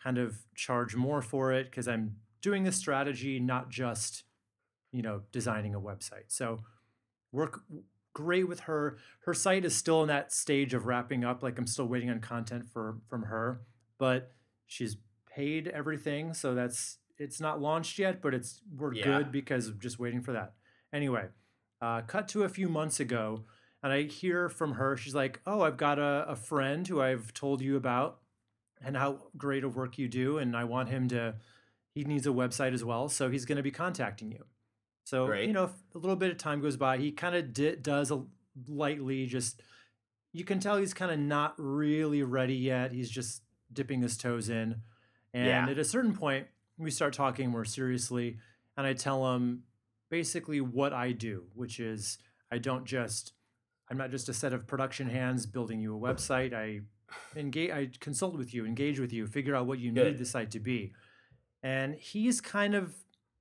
kind of charge more for it because I'm doing this strategy, not just, you know, designing a website. So work great with her. Her site is still in that stage of wrapping up. Like I'm still waiting on content for from her, but she's paid everything. So that's, it's not launched yet, but it's, we're Yeah. good because of just waiting for that. Anyway, uh, cut to a few months ago and I hear from her, she's like, oh, I've got a, a friend who I've told you about and how great of work you do. And I want him to, he needs a website as well. So he's going to be contacting you. So, Great. you know, if a little bit of time goes by, he kind of di- does a lightly just, you can tell he's kind of not really ready yet. He's just dipping his toes in. And Yeah. at a certain point, we start talking more seriously. And I tell him basically what I do, which is I don't just, I'm not just a set of production hands building you a website. I engage, I consult with you, engage with you, figure out what you Good. need the site to be. And he's kind of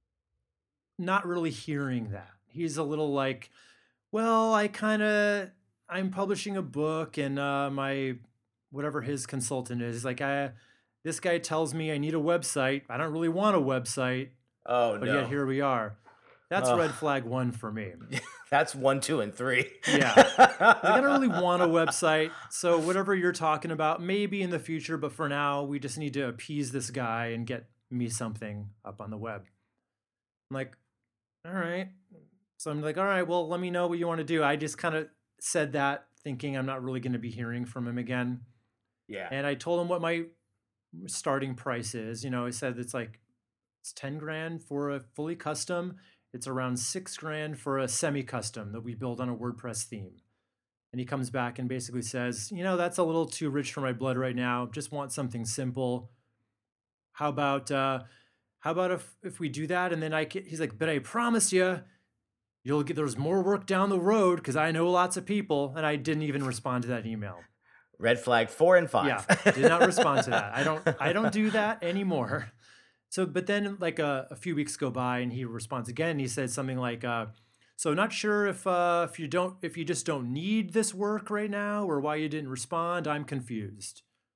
not really hearing that. He's a little like, well, I kind of, I'm publishing a book and uh, my, whatever his consultant is, like, I, this guy tells me I need a website. I don't really want a website, Oh but no. yet here we are. That's Ugh. red flag one for me. That's one, two, and three. Yeah. Like, I don't really want a website. So whatever you're talking about, maybe in the future, but for now, we just need to appease this guy and get me something up on the web. I'm like, all right. So I'm like, all right, well, let me know what you want to do. I just kind of said that thinking I'm not really going to be hearing from him again. Yeah. And I told him what my starting price is. You know, I said it's like, it's ten grand for a fully custom. It's around six grand for a semi-custom that we build on a WordPress theme. And he comes back and basically says, you know, that's a little too rich for my blood right now. Just want something simple. How about, uh, how about if, if we do that? And then I get, he's like, but I promise you, you'll get, there's more work down the road because I know lots of people. And I didn't even respond to that email. Red flag four and five. Yeah, did not respond to that. I don't, I don't do that anymore. So, but then like a, a few weeks go by and he responds again. He said something like, uh, so not sure if, uh, if you don't, if you just don't need this work right now or why you didn't respond, I'm confused.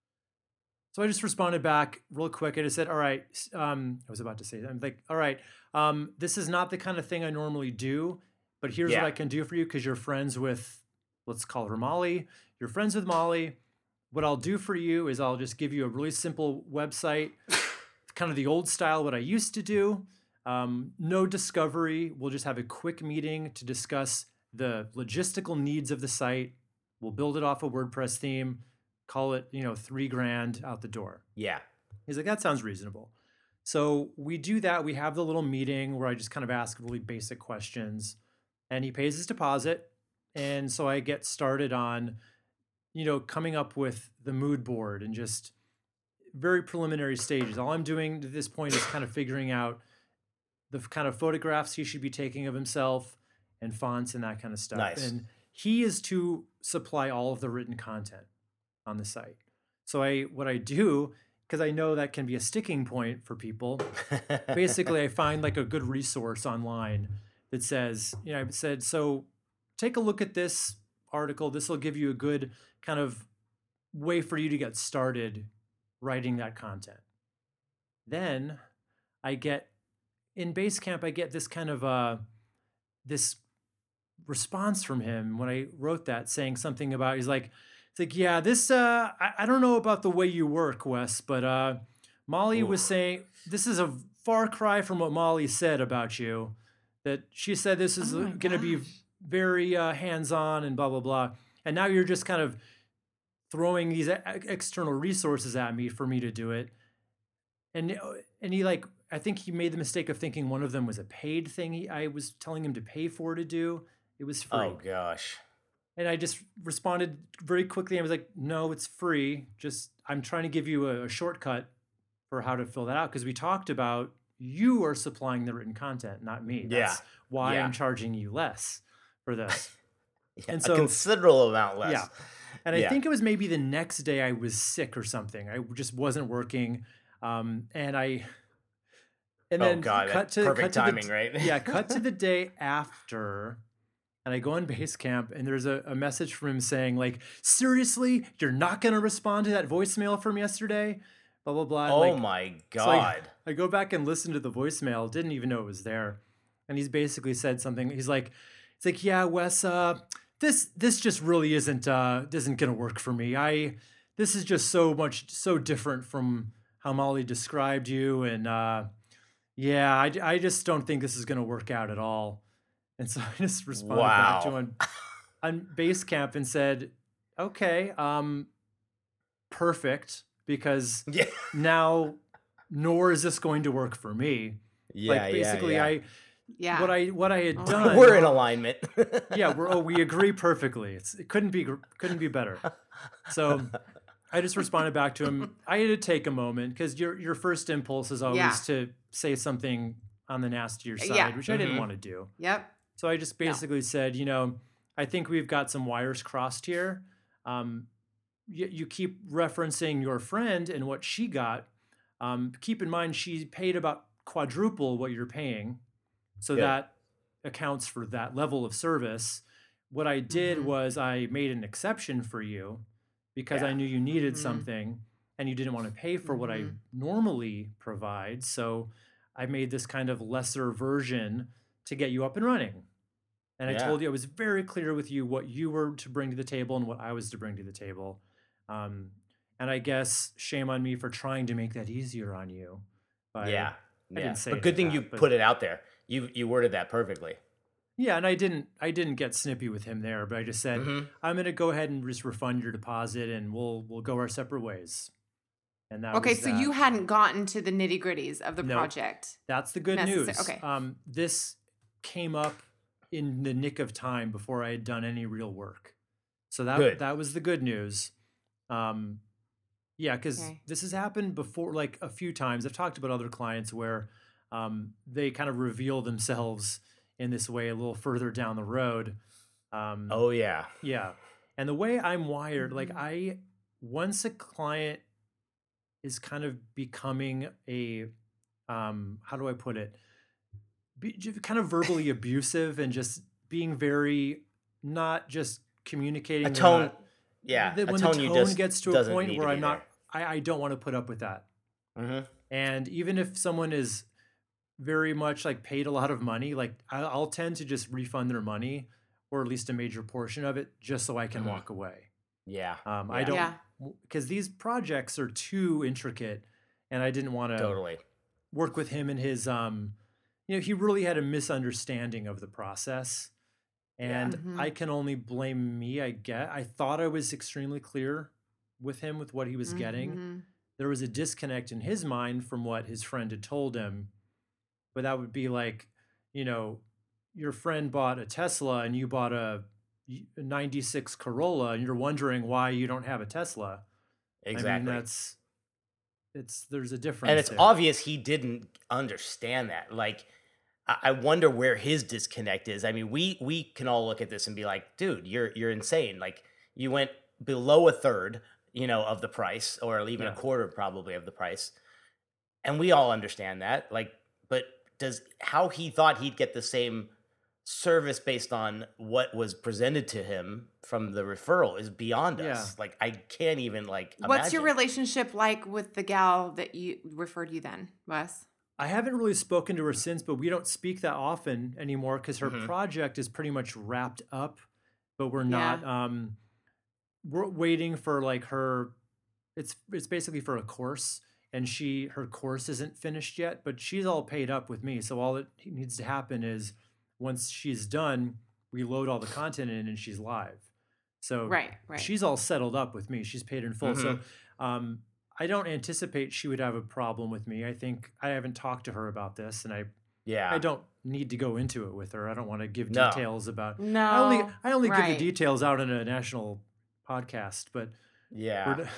So I just responded back real quick. I just said, all right, um, I was about to say, I'm like, all right, um, this is not the kind of thing I normally do, but here's Yeah. what I can do for you because you're friends with, let's call her Molly. You're friends with Molly. What I'll do for you is I'll just give you a really simple website, kind of the old style, what I used to do. Um, no discovery. We'll just have a quick meeting to discuss the logistical needs of the site. We'll build it off a WordPress theme, call it, you know, three grand out the door. Yeah. He's like, that sounds reasonable. So we do that. We have the little meeting where I just kind of ask really basic questions and he pays his deposit. And so I get started on, you know, coming up with the mood board and just very preliminary stages. All I'm doing to this point is kind of figuring out the kind of photographs he should be taking of himself and fonts and that kind of stuff. Nice. And he is to supply all of the written content on the site. So I, what I do, because I know that can be a sticking point for people, basically I find like a good resource online that says, you know, I said, so take a look at this article. This will give you a good kind of way for you to get started writing that content. Then I get in Basecamp, I get this kind of uh, this response from him when I wrote that, saying something about, he's like, it's like, yeah, this, uh, I, I don't know about the way you work, Wes, but uh, Molly Oof. was saying, this is a far cry from what Molly said about you, that she said this is Oh my going to be gosh. very uh, hands-on and blah, blah, blah. And now you're just kind of throwing these e- external resources at me for me to do it. And, and he like, I think he made the mistake of thinking one of them was a paid thing he, I was telling him to pay for to do. It was free. Oh gosh. And I just responded very quickly. I was like, no, it's free. Just, I'm trying to give you a, a shortcut for how to fill that out. Because we talked about you are supplying the written content, not me. Yeah. That's why Yeah. I'm charging you less for this. Yeah, And a so- considerable amount less. Yeah. And I Yeah. think it was maybe the next day I was sick or something. I just wasn't working. Um, and I, and Oh, then God, cut that's to, perfect cut to timing, the, right? yeah, cut to the day after. And I go on Basecamp and there's a, a message from him saying like, seriously, you're not going to respond to that voicemail from yesterday? blah blah blah. Oh like, my so I, God. I go back and listen to the voicemail. Didn't even know it was there, and he's basically said something. He's like, it's like, yeah, Wes, uh, this this just really isn't uh, isn't gonna work for me. I this is just so much so different from how Molly described you, and uh, yeah, I, I just don't think this is gonna work out at all. And so I just responded back to Wow. him on Basecamp and said, okay, um, perfect, because Yeah. now nor is this going to work for me. Yeah, Like basically yeah, I Yeah. what I what I had Oh. done. yeah. We're in alignment. Yeah, we're oh we agree perfectly. It's it couldn't be gr- couldn't be better. So I just responded back to him. I had to take a moment because your your first impulse is always Yeah. to say something on the nastier side, Yeah. which I didn't Mhm. want to do. Yep. So I just No. basically said, you know, I think we've got some wires crossed here. Um, you, you keep referencing your friend and what she got. Um, keep in mind, she paid about quadruple what you're paying. So Good. that accounts for that level of service. What I did Mhm. was I made an exception for you because I Yeah. knew you needed Mhm. something and you didn't want to pay for what I Mhm. normally provide. So I made this kind of lesser version to get you up and running. And I Yeah. told you I was very clear with you what you were to bring to the table and what I was to bring to the table. Um, and I guess shame on me for trying to make that easier on you. By, Yeah. I Yeah. didn't say But it good like thing you that, but put it out there. You you worded that perfectly. yeah, and I didn't I didn't get snippy with him there, but I just said hmm I'm gonna go ahead and just refund your deposit and we'll we'll go our separate ways. And that Okay, was so that. you hadn't gotten to the nitty gritties of the Nope. project. That's the good Necessar- news. okay. Um, this came up in the nick of time before I had done any real work. So that Good. that was the good news. Um, yeah, because Okay. this has happened before, like a few times. I've talked about other clients where um, they kind of reveal themselves in this way a little further down the road. Um, Oh yeah. yeah, and the way I'm wired, like Mhm. I, once a client is kind of becoming a, um, how do I put it? Be, j- kind of verbally abusive and just being very not just communicating. A They're tone. not Yeah. that A when the tone you tone just gets to a doesn't point need where to I'm be not, I, I don't want to put up with that. there. hmm And even if someone is very much like paid a lot of money, like I- I'll tend to just refund their money or at least a major portion of it just so I can Mhm. walk away. Yeah. Um, I Yeah. don't, Yeah. because these projects are too intricate and I didn't want to Totally. work with him and his, um, you know, he really had a misunderstanding of the process. Yeah. And Mhm. I can only blame me, I get. I thought I was extremely clear with him with what he was getting. Mhm. There was a disconnect in his mind from what his friend had told him. But that would be like, you know, your friend bought a Tesla and you bought a a ninety-six Corolla and you're wondering why you don't have a Tesla. I mean, Exactly. that's it's there's a difference And it's there. obvious he didn't understand that. Like, I I wonder where his disconnect is. I mean, we we can all look at this and be like, dude, you're you're insane. Like, you went below a third, you know, of the price, or even a Yeah. quarter probably of the price. And we all understand that. Like, but does how he thought he'd get the same service based on what was presented to him from the referral is beyond Yeah. us. Like, I can't even like What's your imagine. relationship like with the gal that you referred you then, Wes? I haven't really spoken to her since, but we don't speak that often anymore because her Mhm. project is pretty much wrapped up, but we're Yeah. not um we're waiting for like her it's it's basically for a course and she her course isn't finished yet, but she's all paid up with me. So all that needs to happen is once she's done, we load all the content in and she's live. So Right, right. she's all settled up with me. She's paid in full. So Mhm. um I don't anticipate she would have a problem with me. I think I haven't talked to her about this and I I Yeah. don't need to go into it with her. I don't want to give No. details about I only No. I only give the Right. details out in a national podcast, but Yeah.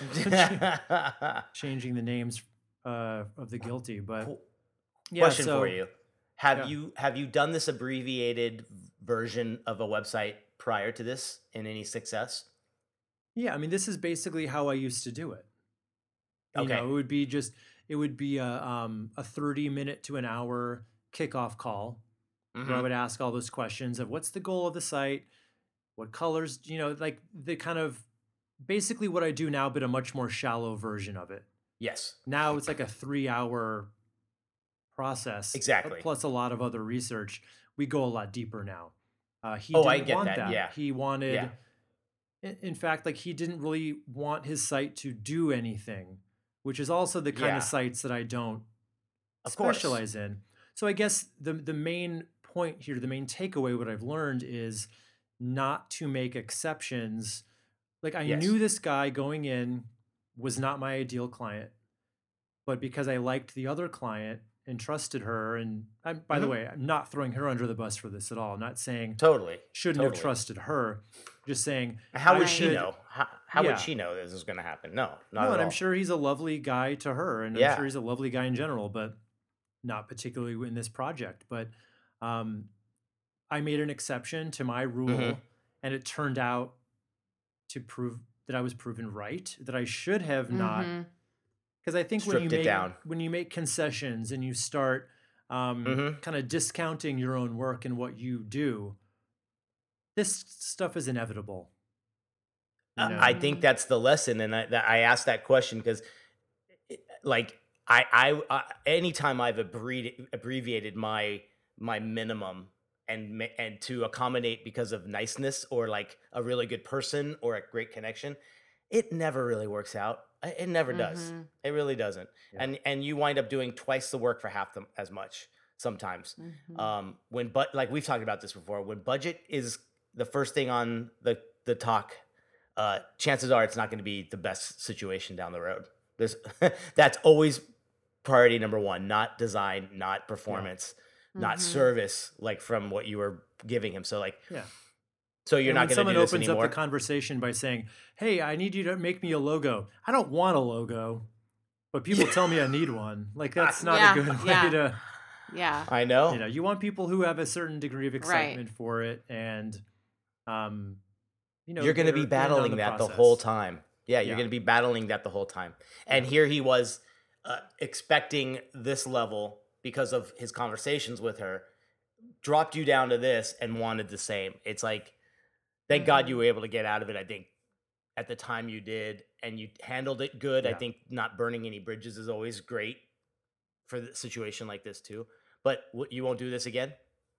we're changing the names uh, of the guilty. But Cool. yeah, Question so for you. Have yeah. you have you done this abbreviated version of a website prior to this in any success? yeah, I mean, this is basically how I used to do it. You Okay. know, it would be just it would be a um, a thirty minute to an hour kickoff call where I Mhm. would ask all those questions of what's the goal of the site, what colors, you know, like the kind of basically what I do now, but a much more shallow version of it. Yes. Now it's like a three hour process. Exactly. Plus a lot of other research. We go a lot deeper now. Uh, he Oh, didn't I get want that, that. yeah. He wanted, Yeah. in, in fact, like he didn't really want his site to do anything, which is also the kind Yeah. of sites that I don't Of course. specialize in. So I guess the the main point here, the main takeaway, what I've learned is not to make exceptions. Like I Yes. knew this guy going in was not my ideal client, but because I liked the other client and trusted her, and I'm, by the Mhm. way, I'm not throwing her under the bus for this at all. I'm not saying Totally. shouldn't have Totally. trusted her. Just saying How I would she should- know? How, how Yeah. would she know this is going to happen? No, not No, at and all. I'm sure he's a lovely guy to her, and I'm Yeah. sure he's a lovely guy in general, but not particularly in this project. But um, I made an exception to my rule, Mhm. and it turned out to prove that I was proven right, that I should have not. Mhm. Because I think when you Stripped it make down. when you make concessions and you start um, Mhm. kind of discounting your own work and what you do, this stuff is inevitable. You Uh, know? I think that's the lesson, and I, that I asked that question because, like, I, I, I anytime I've abbrevi- abbreviated my my minimum and ma- and to accommodate because of niceness or like a really good person or a great connection, it never really works out. I- It never does. Mhm. It really doesn't. Yeah. And and you wind up doing twice the work for half the, as much sometimes. Mhm. Um, when but like we've talked about this before, when budget is the first thing on the the talk, uh, chances are it's not going to be the best situation down the road. There's that's always priority number one, not design, not performance, not Mhm. service, like from what you were giving him. So like, Yeah. so you're And not when going to someone do this opens anymore. up the conversation by saying, "Hey, I need you to make me a logo," I don't want a logo, but people tell me I need one. Like that's not Yeah, a good way yeah. to. Yeah. I know. You know, you want people who have a certain degree of excitement for it, and um, you know, you're going to be they're in on battling the that the whole process. time. Yeah, you're Yeah. going to be battling that the whole time. And here he was uh, expecting this level because of his conversations with her, dropped you down to this and wanted the same. It's like, thank God you Mhm. were able to get out of it, I think, at the time you did, and you handled it good. I Yeah. think not burning any bridges is always great for the situation like this too. But what, you won't do this again?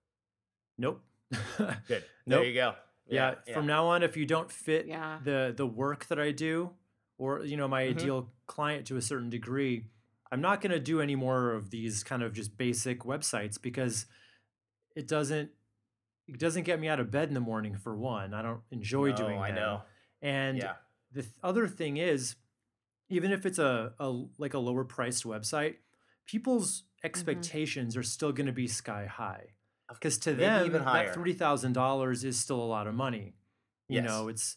Nope. Good. There Nope. you go. Yeah, from now on, if you don't fit Yeah. the the work that I do, or you know my Mhm. ideal client to a certain degree, I'm not going to do any more of these kind of just basic websites because it doesn't it doesn't get me out of bed in the morning for one. I don't enjoy No, doing I them. know. And Yeah. the th- other thing is, even if it's a, a like a lower priced website, people's expectations are still going to be sky high. Because to Maybe them, even higher. that three thousand dollars is still a lot of money. You Yes. know, it's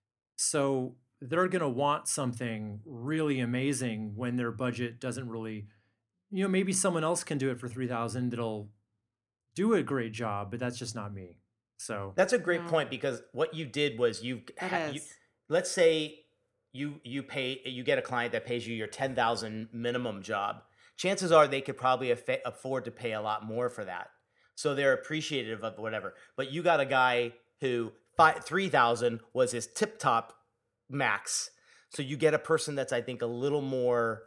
so they're going to want something really amazing when their budget doesn't really, you know, maybe someone else can do it for three thousand that'll do a great job, but that's just not me. So That's a great No. point because what you did was you, That ha- you is. let's say you you pay you get a client that pays you your ten thousand minimum job. Chances are they could probably affa- afford to pay a lot more for that. So they're appreciative of whatever. But you got a guy who five, three thousand was his tip top max. So you get a person that's I think a little more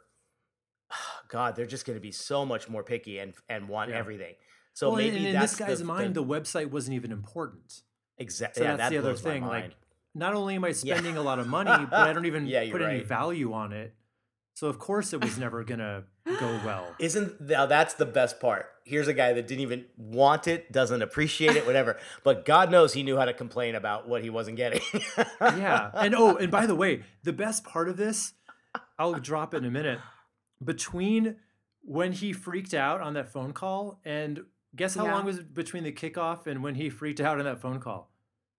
God, they're just going to be so much more picky and and want Yeah. everything. So well, and- maybe and in that's this guy's the, mind, the, website wasn't even important. exactly. So Yeah, that's that the other blows my thing. Like, mind. not only am I Yeah. spending a lot of money, but I don't even Yeah, you're put any right. value on it. So of course it was never gonna go well. Isn't now that's the best part? Here's a guy that didn't even want it, doesn't appreciate it, whatever. But God knows he knew how to complain about what he wasn't getting. Yeah. And oh, and by the way, the best part of this, I'll drop it in a minute. Between when he freaked out on that phone call and guess how Yeah. long was it between the kickoff and when he freaked out on that phone call?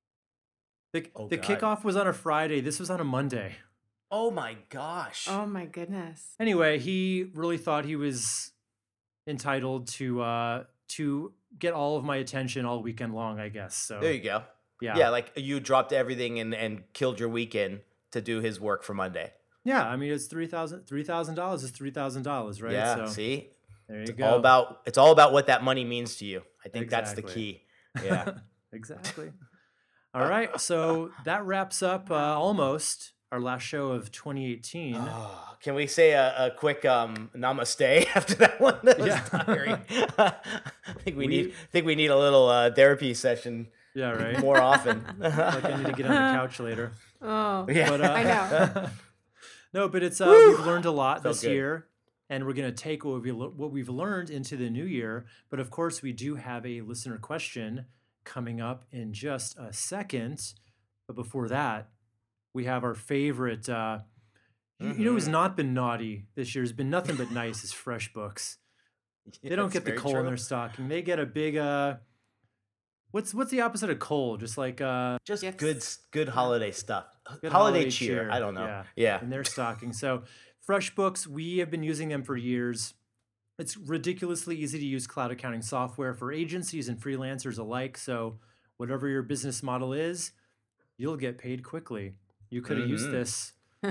The, Oh, the God. kickoff was on a Friday. This was on a Monday. Oh my gosh. Oh my goodness. Anyway, he really thought he was entitled to uh to get all of my attention all weekend long, I guess. So There you go. yeah. Yeah, like you dropped everything and, and killed your weekend to do his work for Monday. Yeah, I mean it's three thousand three thousand dollars is three thousand dollars, right? Yeah, So see? there you It's go. all about it's all about what that money means to you. I think that's the Exactly. key. Yeah. Exactly. All right, so that wraps up uh, almost our last show of twenty eighteen. Oh, can we say a, a quick um, namaste after that one? That was Yeah. tiring. I think we, We- need. think we need a little uh, therapy session Yeah, right. more often. Like I need to get on the couch later. Oh, Yeah. But, uh, I know. No, but it's uh, we've learned a lot Felt this good. year, and we're going to take what we what we've learned into the new year. But of course, we do have a listener question coming up in just a second. But before that, we have our favorite. Uh, you, you know, who's Mhm. not been naughty this year? Has been nothing but nice. Is FreshBooks. They don't That's get the very coal in true. their stocking. They get a big. Uh, what's what's the opposite of coal? Just like uh, Just Gifts. good, s- good holiday stuff. Good holiday, holiday cheer. cheer, I don't know. yeah. Yeah. in their stocking. So FreshBooks, we have been using them for years. It's ridiculously easy to use cloud accounting software for agencies and freelancers alike. So whatever your business model is, you'll get paid quickly. You could have used Mhm. this,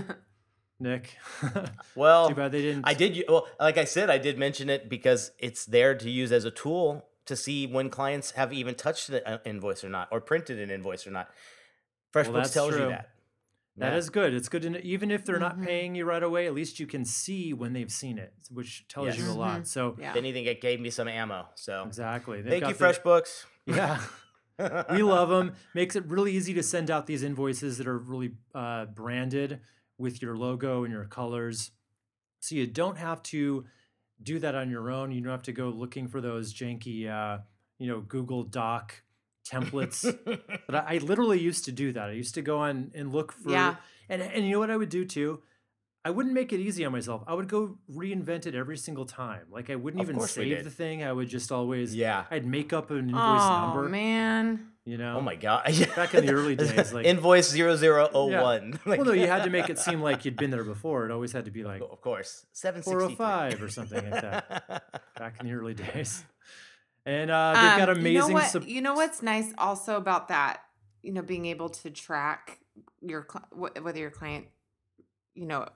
Nick. Well, Too bad they didn't. I did. u- Well, like I said, I did mention it because it's there to use as a tool to see when clients have even touched an invoice or not, or printed an invoice or not. FreshBooks that's tells true. you that. That Yeah. is good. It's good to know, even if they're not Mhm. paying you right away, at least you can see when they've seen it, which tells you a Yes. lot. Mhm. So Yeah. If anything, it gave me some ammo. So exactly. They've thank got you, the- FreshBooks. Yeah. We love them. Makes it really easy to send out these invoices that are really uh, branded with your logo and your colors. So you don't have to do that on your own. You don't have to go looking for those janky, uh, you know, Google Doc templates. But I, I literally used to do that. I used to go on and look for, Yeah. and and you know what I would do too? I wouldn't make it easy on myself. I would go reinvent it every single time. Like I wouldn't Of even course we save did. the thing. I would just always, Yeah. I'd make up an invoice Oh number. man. You know? Oh my god. Back in the early days, like- invoice zero zero zero Yeah. one. Well, no, you had to make it seem like you'd been there before. It always had to be like Of course. seven four oh sixty-three. five or something like that back in the early days. And uh, they've got Um, amazing. You know, what, sup- you know what's nice also about that, you know, being able to track your cl- wh- whether your client, you know,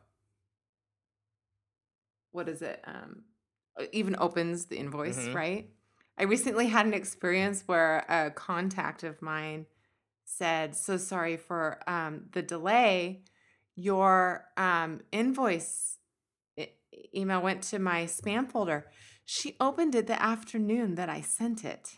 what is it? Um, uh, even opens the invoice, Mhm. right? I recently had an experience where a contact of mine said, "So sorry for um, the delay. Your um, invoice e- email went to my spam folder." She opened it the afternoon that I sent it.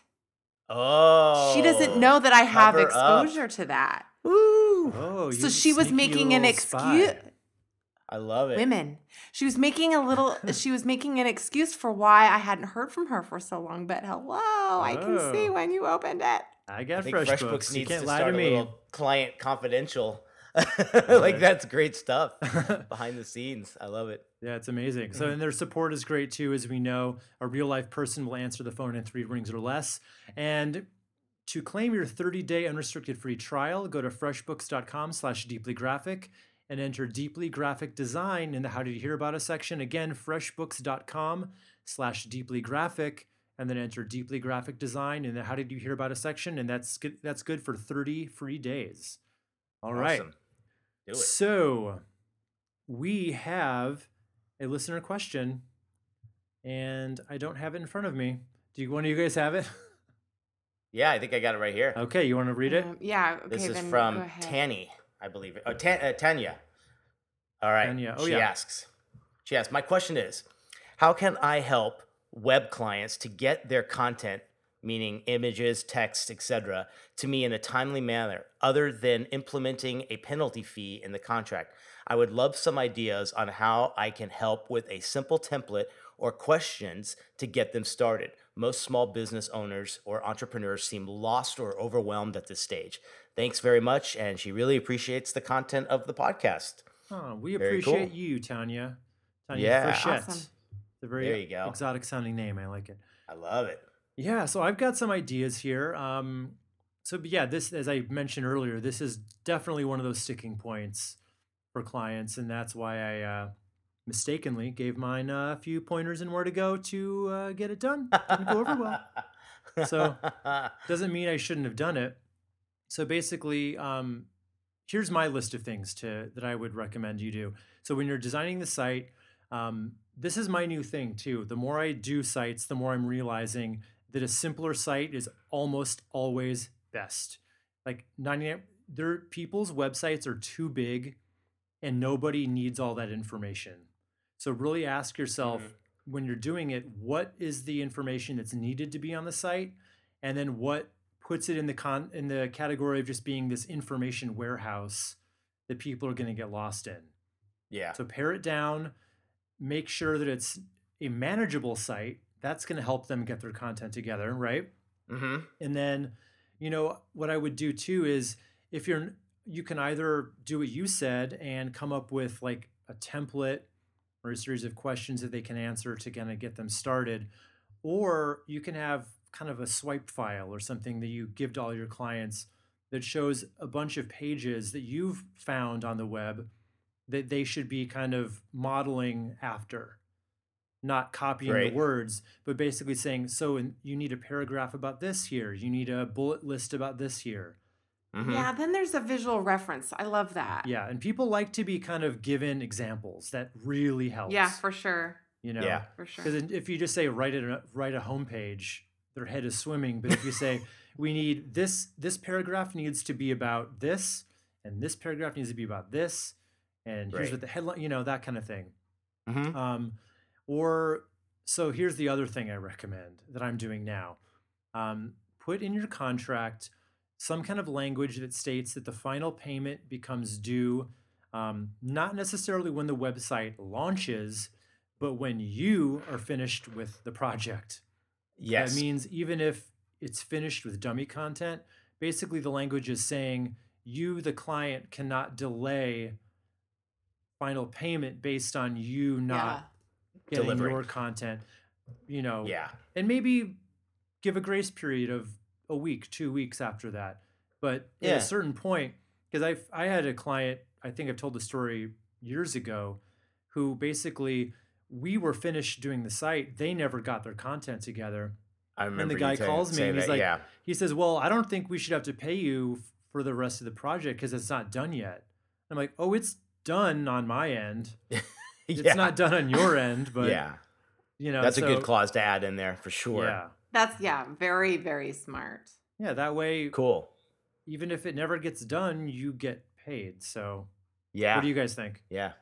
Oh. She doesn't know that I have cover up. exposure to that. Woo. oh, So you she was sneaky making an little excuse. spy. I love it. Women. She was making a little. She was making an excuse for why I hadn't heard from her for so long. But hello, I can see Oh. when you opened it. I I got think FreshBooks. FreshBooks You needs can't to lie start to a me. little client confidential. it. Like that's great stuff behind the scenes. I love it. Yeah, it's amazing. So, Mhm. and their support is great too, as we know. A real life person will answer the phone in three rings or less. And to claim your thirty day unrestricted free trial, go to freshbooks.com slash deeply graphic and enter deeply graphic design in the How Did You Hear About Us section. Again, freshbooks.com slash deeply graphic, and then enter deeply graphic design in the How Did You Hear About Us section. And that's good. That's good for thirty free days. All right. Awesome. Do it. So we have a listener question, and I don't have it in front of me. Do you, one of you guys have it? Yeah, I think I got it right here. Okay, you want to read it? Um, yeah. Okay. This is then from go ahead. Tanny, I believe. Oh, Tan- uh, Tanya. All right. Tanya. Oh, she yeah. asks. She asks, my question is, how can I help web clients to get their content, meaning images, text, et cetera, to me in a timely manner, other than implementing a penalty fee in the contract? I would love some ideas on how I can help with a simple template or questions to get them started. Most small business owners or entrepreneurs seem lost or overwhelmed at this stage. Thanks very much, and she really appreciates the content of the podcast. Oh, we Very appreciate cool. you, Tanya. Tanya Yeah. Frechette. Awesome. It's a very There you go. exotic sounding name. I like it. I love it. Yeah, so I've got some ideas here. Um, so but yeah, this, as I mentioned earlier, this is definitely one of those sticking points for clients, and that's why I uh, mistakenly gave mine uh, a few pointers and where to go to uh, get it done. Didn't go over well. So- Doesn't mean I shouldn't have done it. So basically, um, here's my list of things to that I would recommend you do. So when you're designing the site, um, this is my new thing too. The more I do sites, the more I'm realizing that a simpler site is almost always best. Like ninety-nine, there people's websites are too big and nobody needs all that information. So really ask yourself Mhm. when you're doing it, what is the information that's needed to be on the site, and then what puts it in the con in the category of just being this information warehouse that people are going to get lost in. Yeah. So pare it down, make sure that it's a manageable site. That's going to help them get their content together, right? Mm-hmm. And then, you know, what I would do too is if you're, you can either do what you said and come up with like a template or a series of questions that they can answer to kind of get them started, or you can have kind of a swipe file or something that you give to all your clients that shows a bunch of pages that you've found on the web that they should be kind of modeling after, not copying Great. the words, but basically saying, so in, you need a paragraph about this here, you need a bullet list about this here. Mm-hmm. Yeah, then there's a visual reference. I love that. Yeah, and people like to be kind of given examples. That really helps. Yeah, for sure. You know, Yeah. For sure. because if you just say write it, write a homepage, their head is swimming. But if you say we need this, this paragraph needs to be about this, and this paragraph needs to be about this, and here's Right. what the headline, you know, that kind of thing. Mm-hmm. Um, or so here's the other thing I recommend that I'm doing now. Um, put in your contract some kind of language that states that the final payment becomes due, um, not necessarily when the website launches, but when you are finished with the project. Yes. That means even if it's finished with dummy content, basically the language is saying you, the client, cannot delay final payment based on you not getting Delivering. your content, you know, Yeah. and maybe give a grace period of a week, two weeks after that. But at Yeah. a certain point, because I I had a client, I think I've told the story years ago, who basically we were finished doing the site. They never got their content together. I remember. And the you guy saying- calls me saying and he's that, like, yeah. he says, well, I don't think we should have to pay you f- for the rest of the project because it's not done yet. I'm like, oh, it's done on my end. It's Yeah. not done on your end, but yeah. you know, That's a good so- clause to add in there for sure. Yeah. That's, yeah, very, very smart. Yeah. That way, Cool. even if it never gets done, you get paid. So Yeah. what do you guys think? Yeah.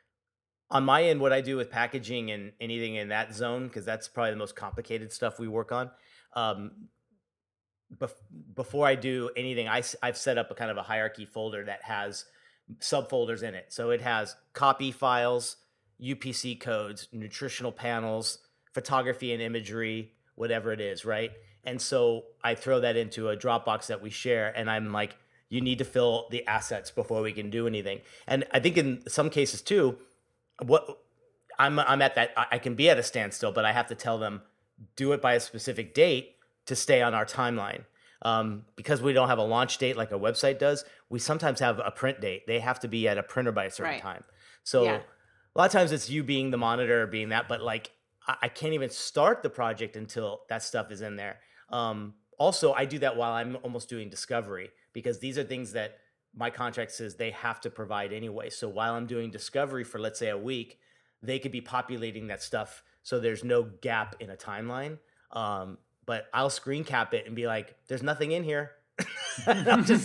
On my end, what I do with packaging and anything in that zone, because that's probably the most complicated stuff we work on. Um, bef- before I do anything, I, have set up a kind of a hierarchy folder that has subfolders in it. So it has copy files, U P C codes, nutritional panels, photography and imagery, whatever it is, right? And so I throw that into a Dropbox that we share, and I'm like, you need to fill the assets before we can do anything. And I think in some cases too, what I'm I'm at that I can be at a standstill, but I have to tell them do it by a specific date to stay on our timeline. Um, because we don't have a launch date like a website does, we sometimes have a print date. They have to be at a printer by a certain Right. time. So Yeah. a lot of times it's you being the monitor, being that, but like I, I can't even start the project until that stuff is in there. Um, also, I do that while I'm almost doing discovery because these are things that my contract says they have to provide anyway. So while I'm doing discovery for, let's say, a week, they could be populating that stuff so there's no gap in a timeline. Um, but I'll screen cap it and be like, there's nothing in here. I'm just,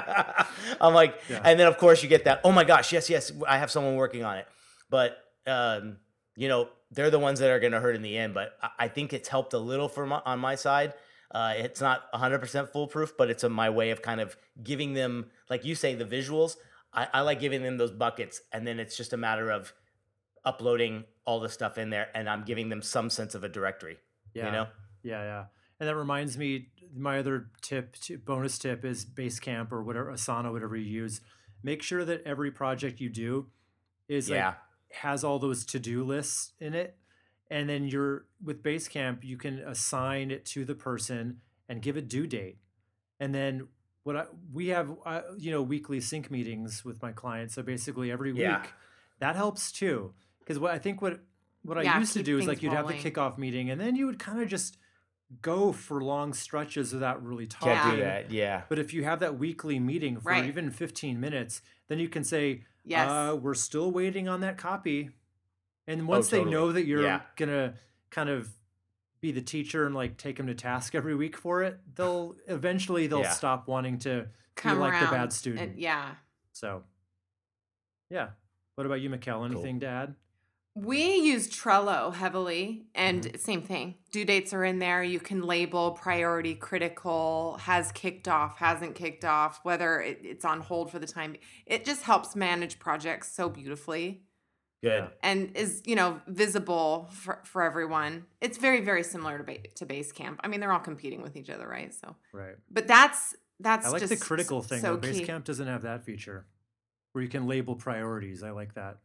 I'm like, Yeah. and then of course you get that, oh my gosh, yes, yes, I have someone working on it. But, um, you know, they're the ones that are going to hurt in the end. But I, I think it's helped a little for my, on my side. Uh, it's not one hundred percent foolproof, but it's a, my way of kind of giving them, like you say, the visuals. I, I like giving them those buckets, and then it's just a matter of uploading all the stuff in there, and I'm giving them some sense of a directory. Yeah. You know? Yeah, yeah. And that reminds me, my other tip, t- bonus tip is Basecamp or whatever, Asana, whatever you use. Make sure that every project you do is Yeah. like has all those to-do lists in it. And then you're with Basecamp, you can assign it to the person and give a due date. And then what I, we have, uh, you know, weekly sync meetings with my clients. So basically every Yeah. week, that helps too. Because what I think what what Yeah, I used to keep do is things like you'd have rolling. the kickoff meeting, and then you would kind of just go for long stretches without really talking. Can't do that. Yeah. But if you have that weekly meeting for Right. even fifteen minutes, then you can say, Yes. uh, we're still waiting on that copy. And once they totally. know that you're Yeah. gonna kind of be the teacher and like take them to task every week for it, they'll eventually they'll Yeah. stop wanting to Come be like around. the bad and- student. yeah. So Yeah. What about you, Mikkel? Anything to add? We use Trello heavily, and mm-hmm. same thing. Due dates are in there. You can label priority, critical, has kicked off, hasn't kicked off, whether it, it's on hold for the time. It just helps manage projects so beautifully. Good. And is, you know, visible for, for everyone. It's very, very similar to ba- to Basecamp. I mean, they're all competing with each other, right? So, right. But that's that's I like just the critical thing. So Basecamp doesn't have that feature where you can label priorities. I like that.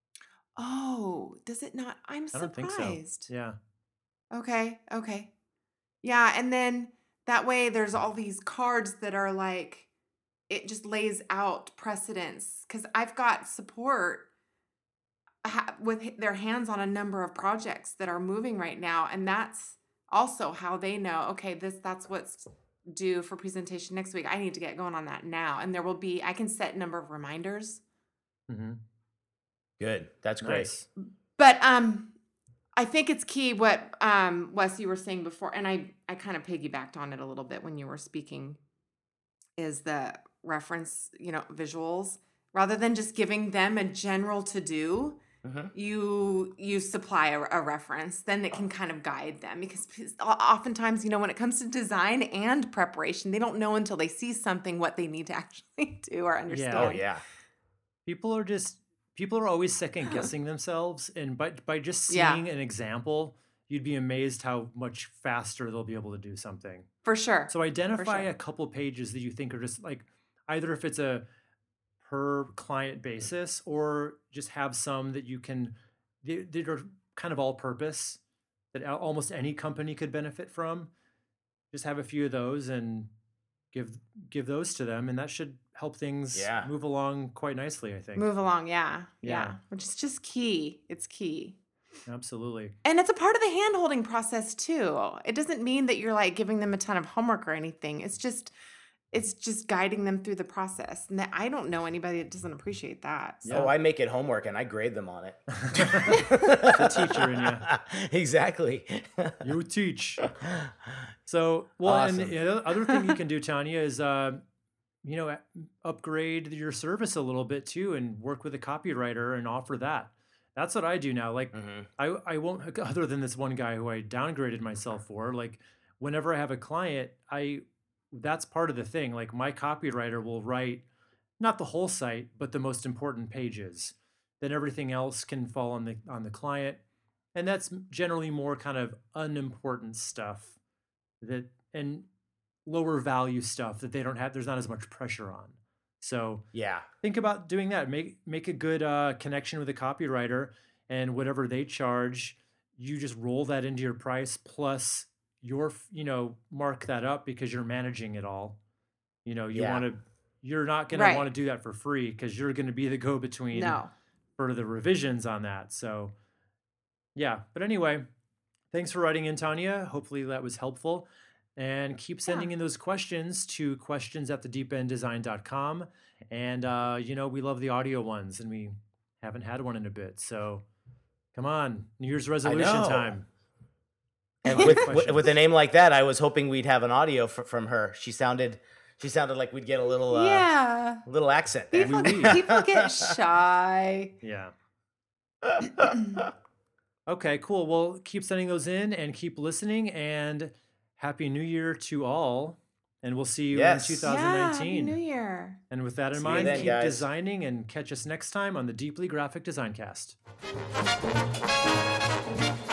Oh, does it not? I'm I don't surprised. think so. Yeah. Okay. Okay. Yeah. And then that way there's all these cards that are like, it just lays out precedence. Because I've got support ha- with their hands on a number of projects that are moving right now. And that's also how they know, okay, this that's what's due for presentation next week. I need to get going on that now. And there will be, I can set a number of reminders. Mm-hmm. Good. That's great. Nice. But um, I think it's key what um, Wes, you were saying before, and I, I kind of piggybacked on it a little bit when you were speaking, is the reference, you know, visuals. Rather than just giving them a general to-do, mm-hmm. you you supply a, a reference, then it can kind of guide them. Because oftentimes, you know, when it comes to design and preparation, they don't know until they see something what they need to actually do or understand. Yeah. Oh, yeah. People are just... People are always second guessing themselves, and by by just seeing yeah. an example, you'd be amazed how much faster they'll be able to do something. For sure. So identify sure. a couple pages that you think are just like, either if it's a per client basis, or just have some that you can, that are kind of all purpose, that almost any company could benefit from. Just have a few of those and give give those to them, and that should help things yeah. move along quite nicely, I think. Move along, yeah, yeah. Yeah. Which is just key. It's key. Absolutely. And it's a part of the hand-holding process too. It doesn't mean that you're like giving them a ton of homework or anything. It's just it's just guiding them through the process. And that, I don't know anybody that doesn't appreciate that. So. Oh, I make it homework and I grade them on it. The teacher in you. Exactly. You teach. So, well, awesome. And the other thing you can do, Tanya, is uh, you know, upgrade your service a little bit too, and work with a copywriter and offer that. That's what I do now. Like, mm-hmm. I I won't, other than this one guy who I downgraded myself for. Like, whenever I have a client, I that's part of the thing. Like, my copywriter will write not the whole site, but the most important pages. Then everything else can fall on the on the client, and that's generally more kind of unimportant stuff that and lower value stuff that they don't have. There's not as much pressure on. So yeah, think about doing that. Make make a good uh, connection with a copywriter, and whatever they charge, you just roll that into your price plus your, you know, mark that up because you're managing it all. You know, you yeah. want to. You're not going right. to want to do that for free because you're going to be the go-between no. for the revisions on that. So, yeah. But anyway, thanks for writing in, Tanya. Hopefully that was helpful. And keep sending yeah. in those questions to questions at the deep end design dot com. And, uh, you know, we love the audio ones, and we haven't had one in a bit. So come on, New Year's resolution time. And with, with, with a name like that, I was hoping we'd have an audio f- from her. She sounded... She sounded like we'd get a little, uh, yeah, little accent there. People, people get shy. Yeah. Okay, cool. Well, keep sending those in and keep listening. And Happy New Year to all. And we'll see you yes. in two thousand nineteen. Yeah, Happy New Year. And with that in see mind, then, keep guys. designing and catch us next time on the Deeply Graphic Design Cast.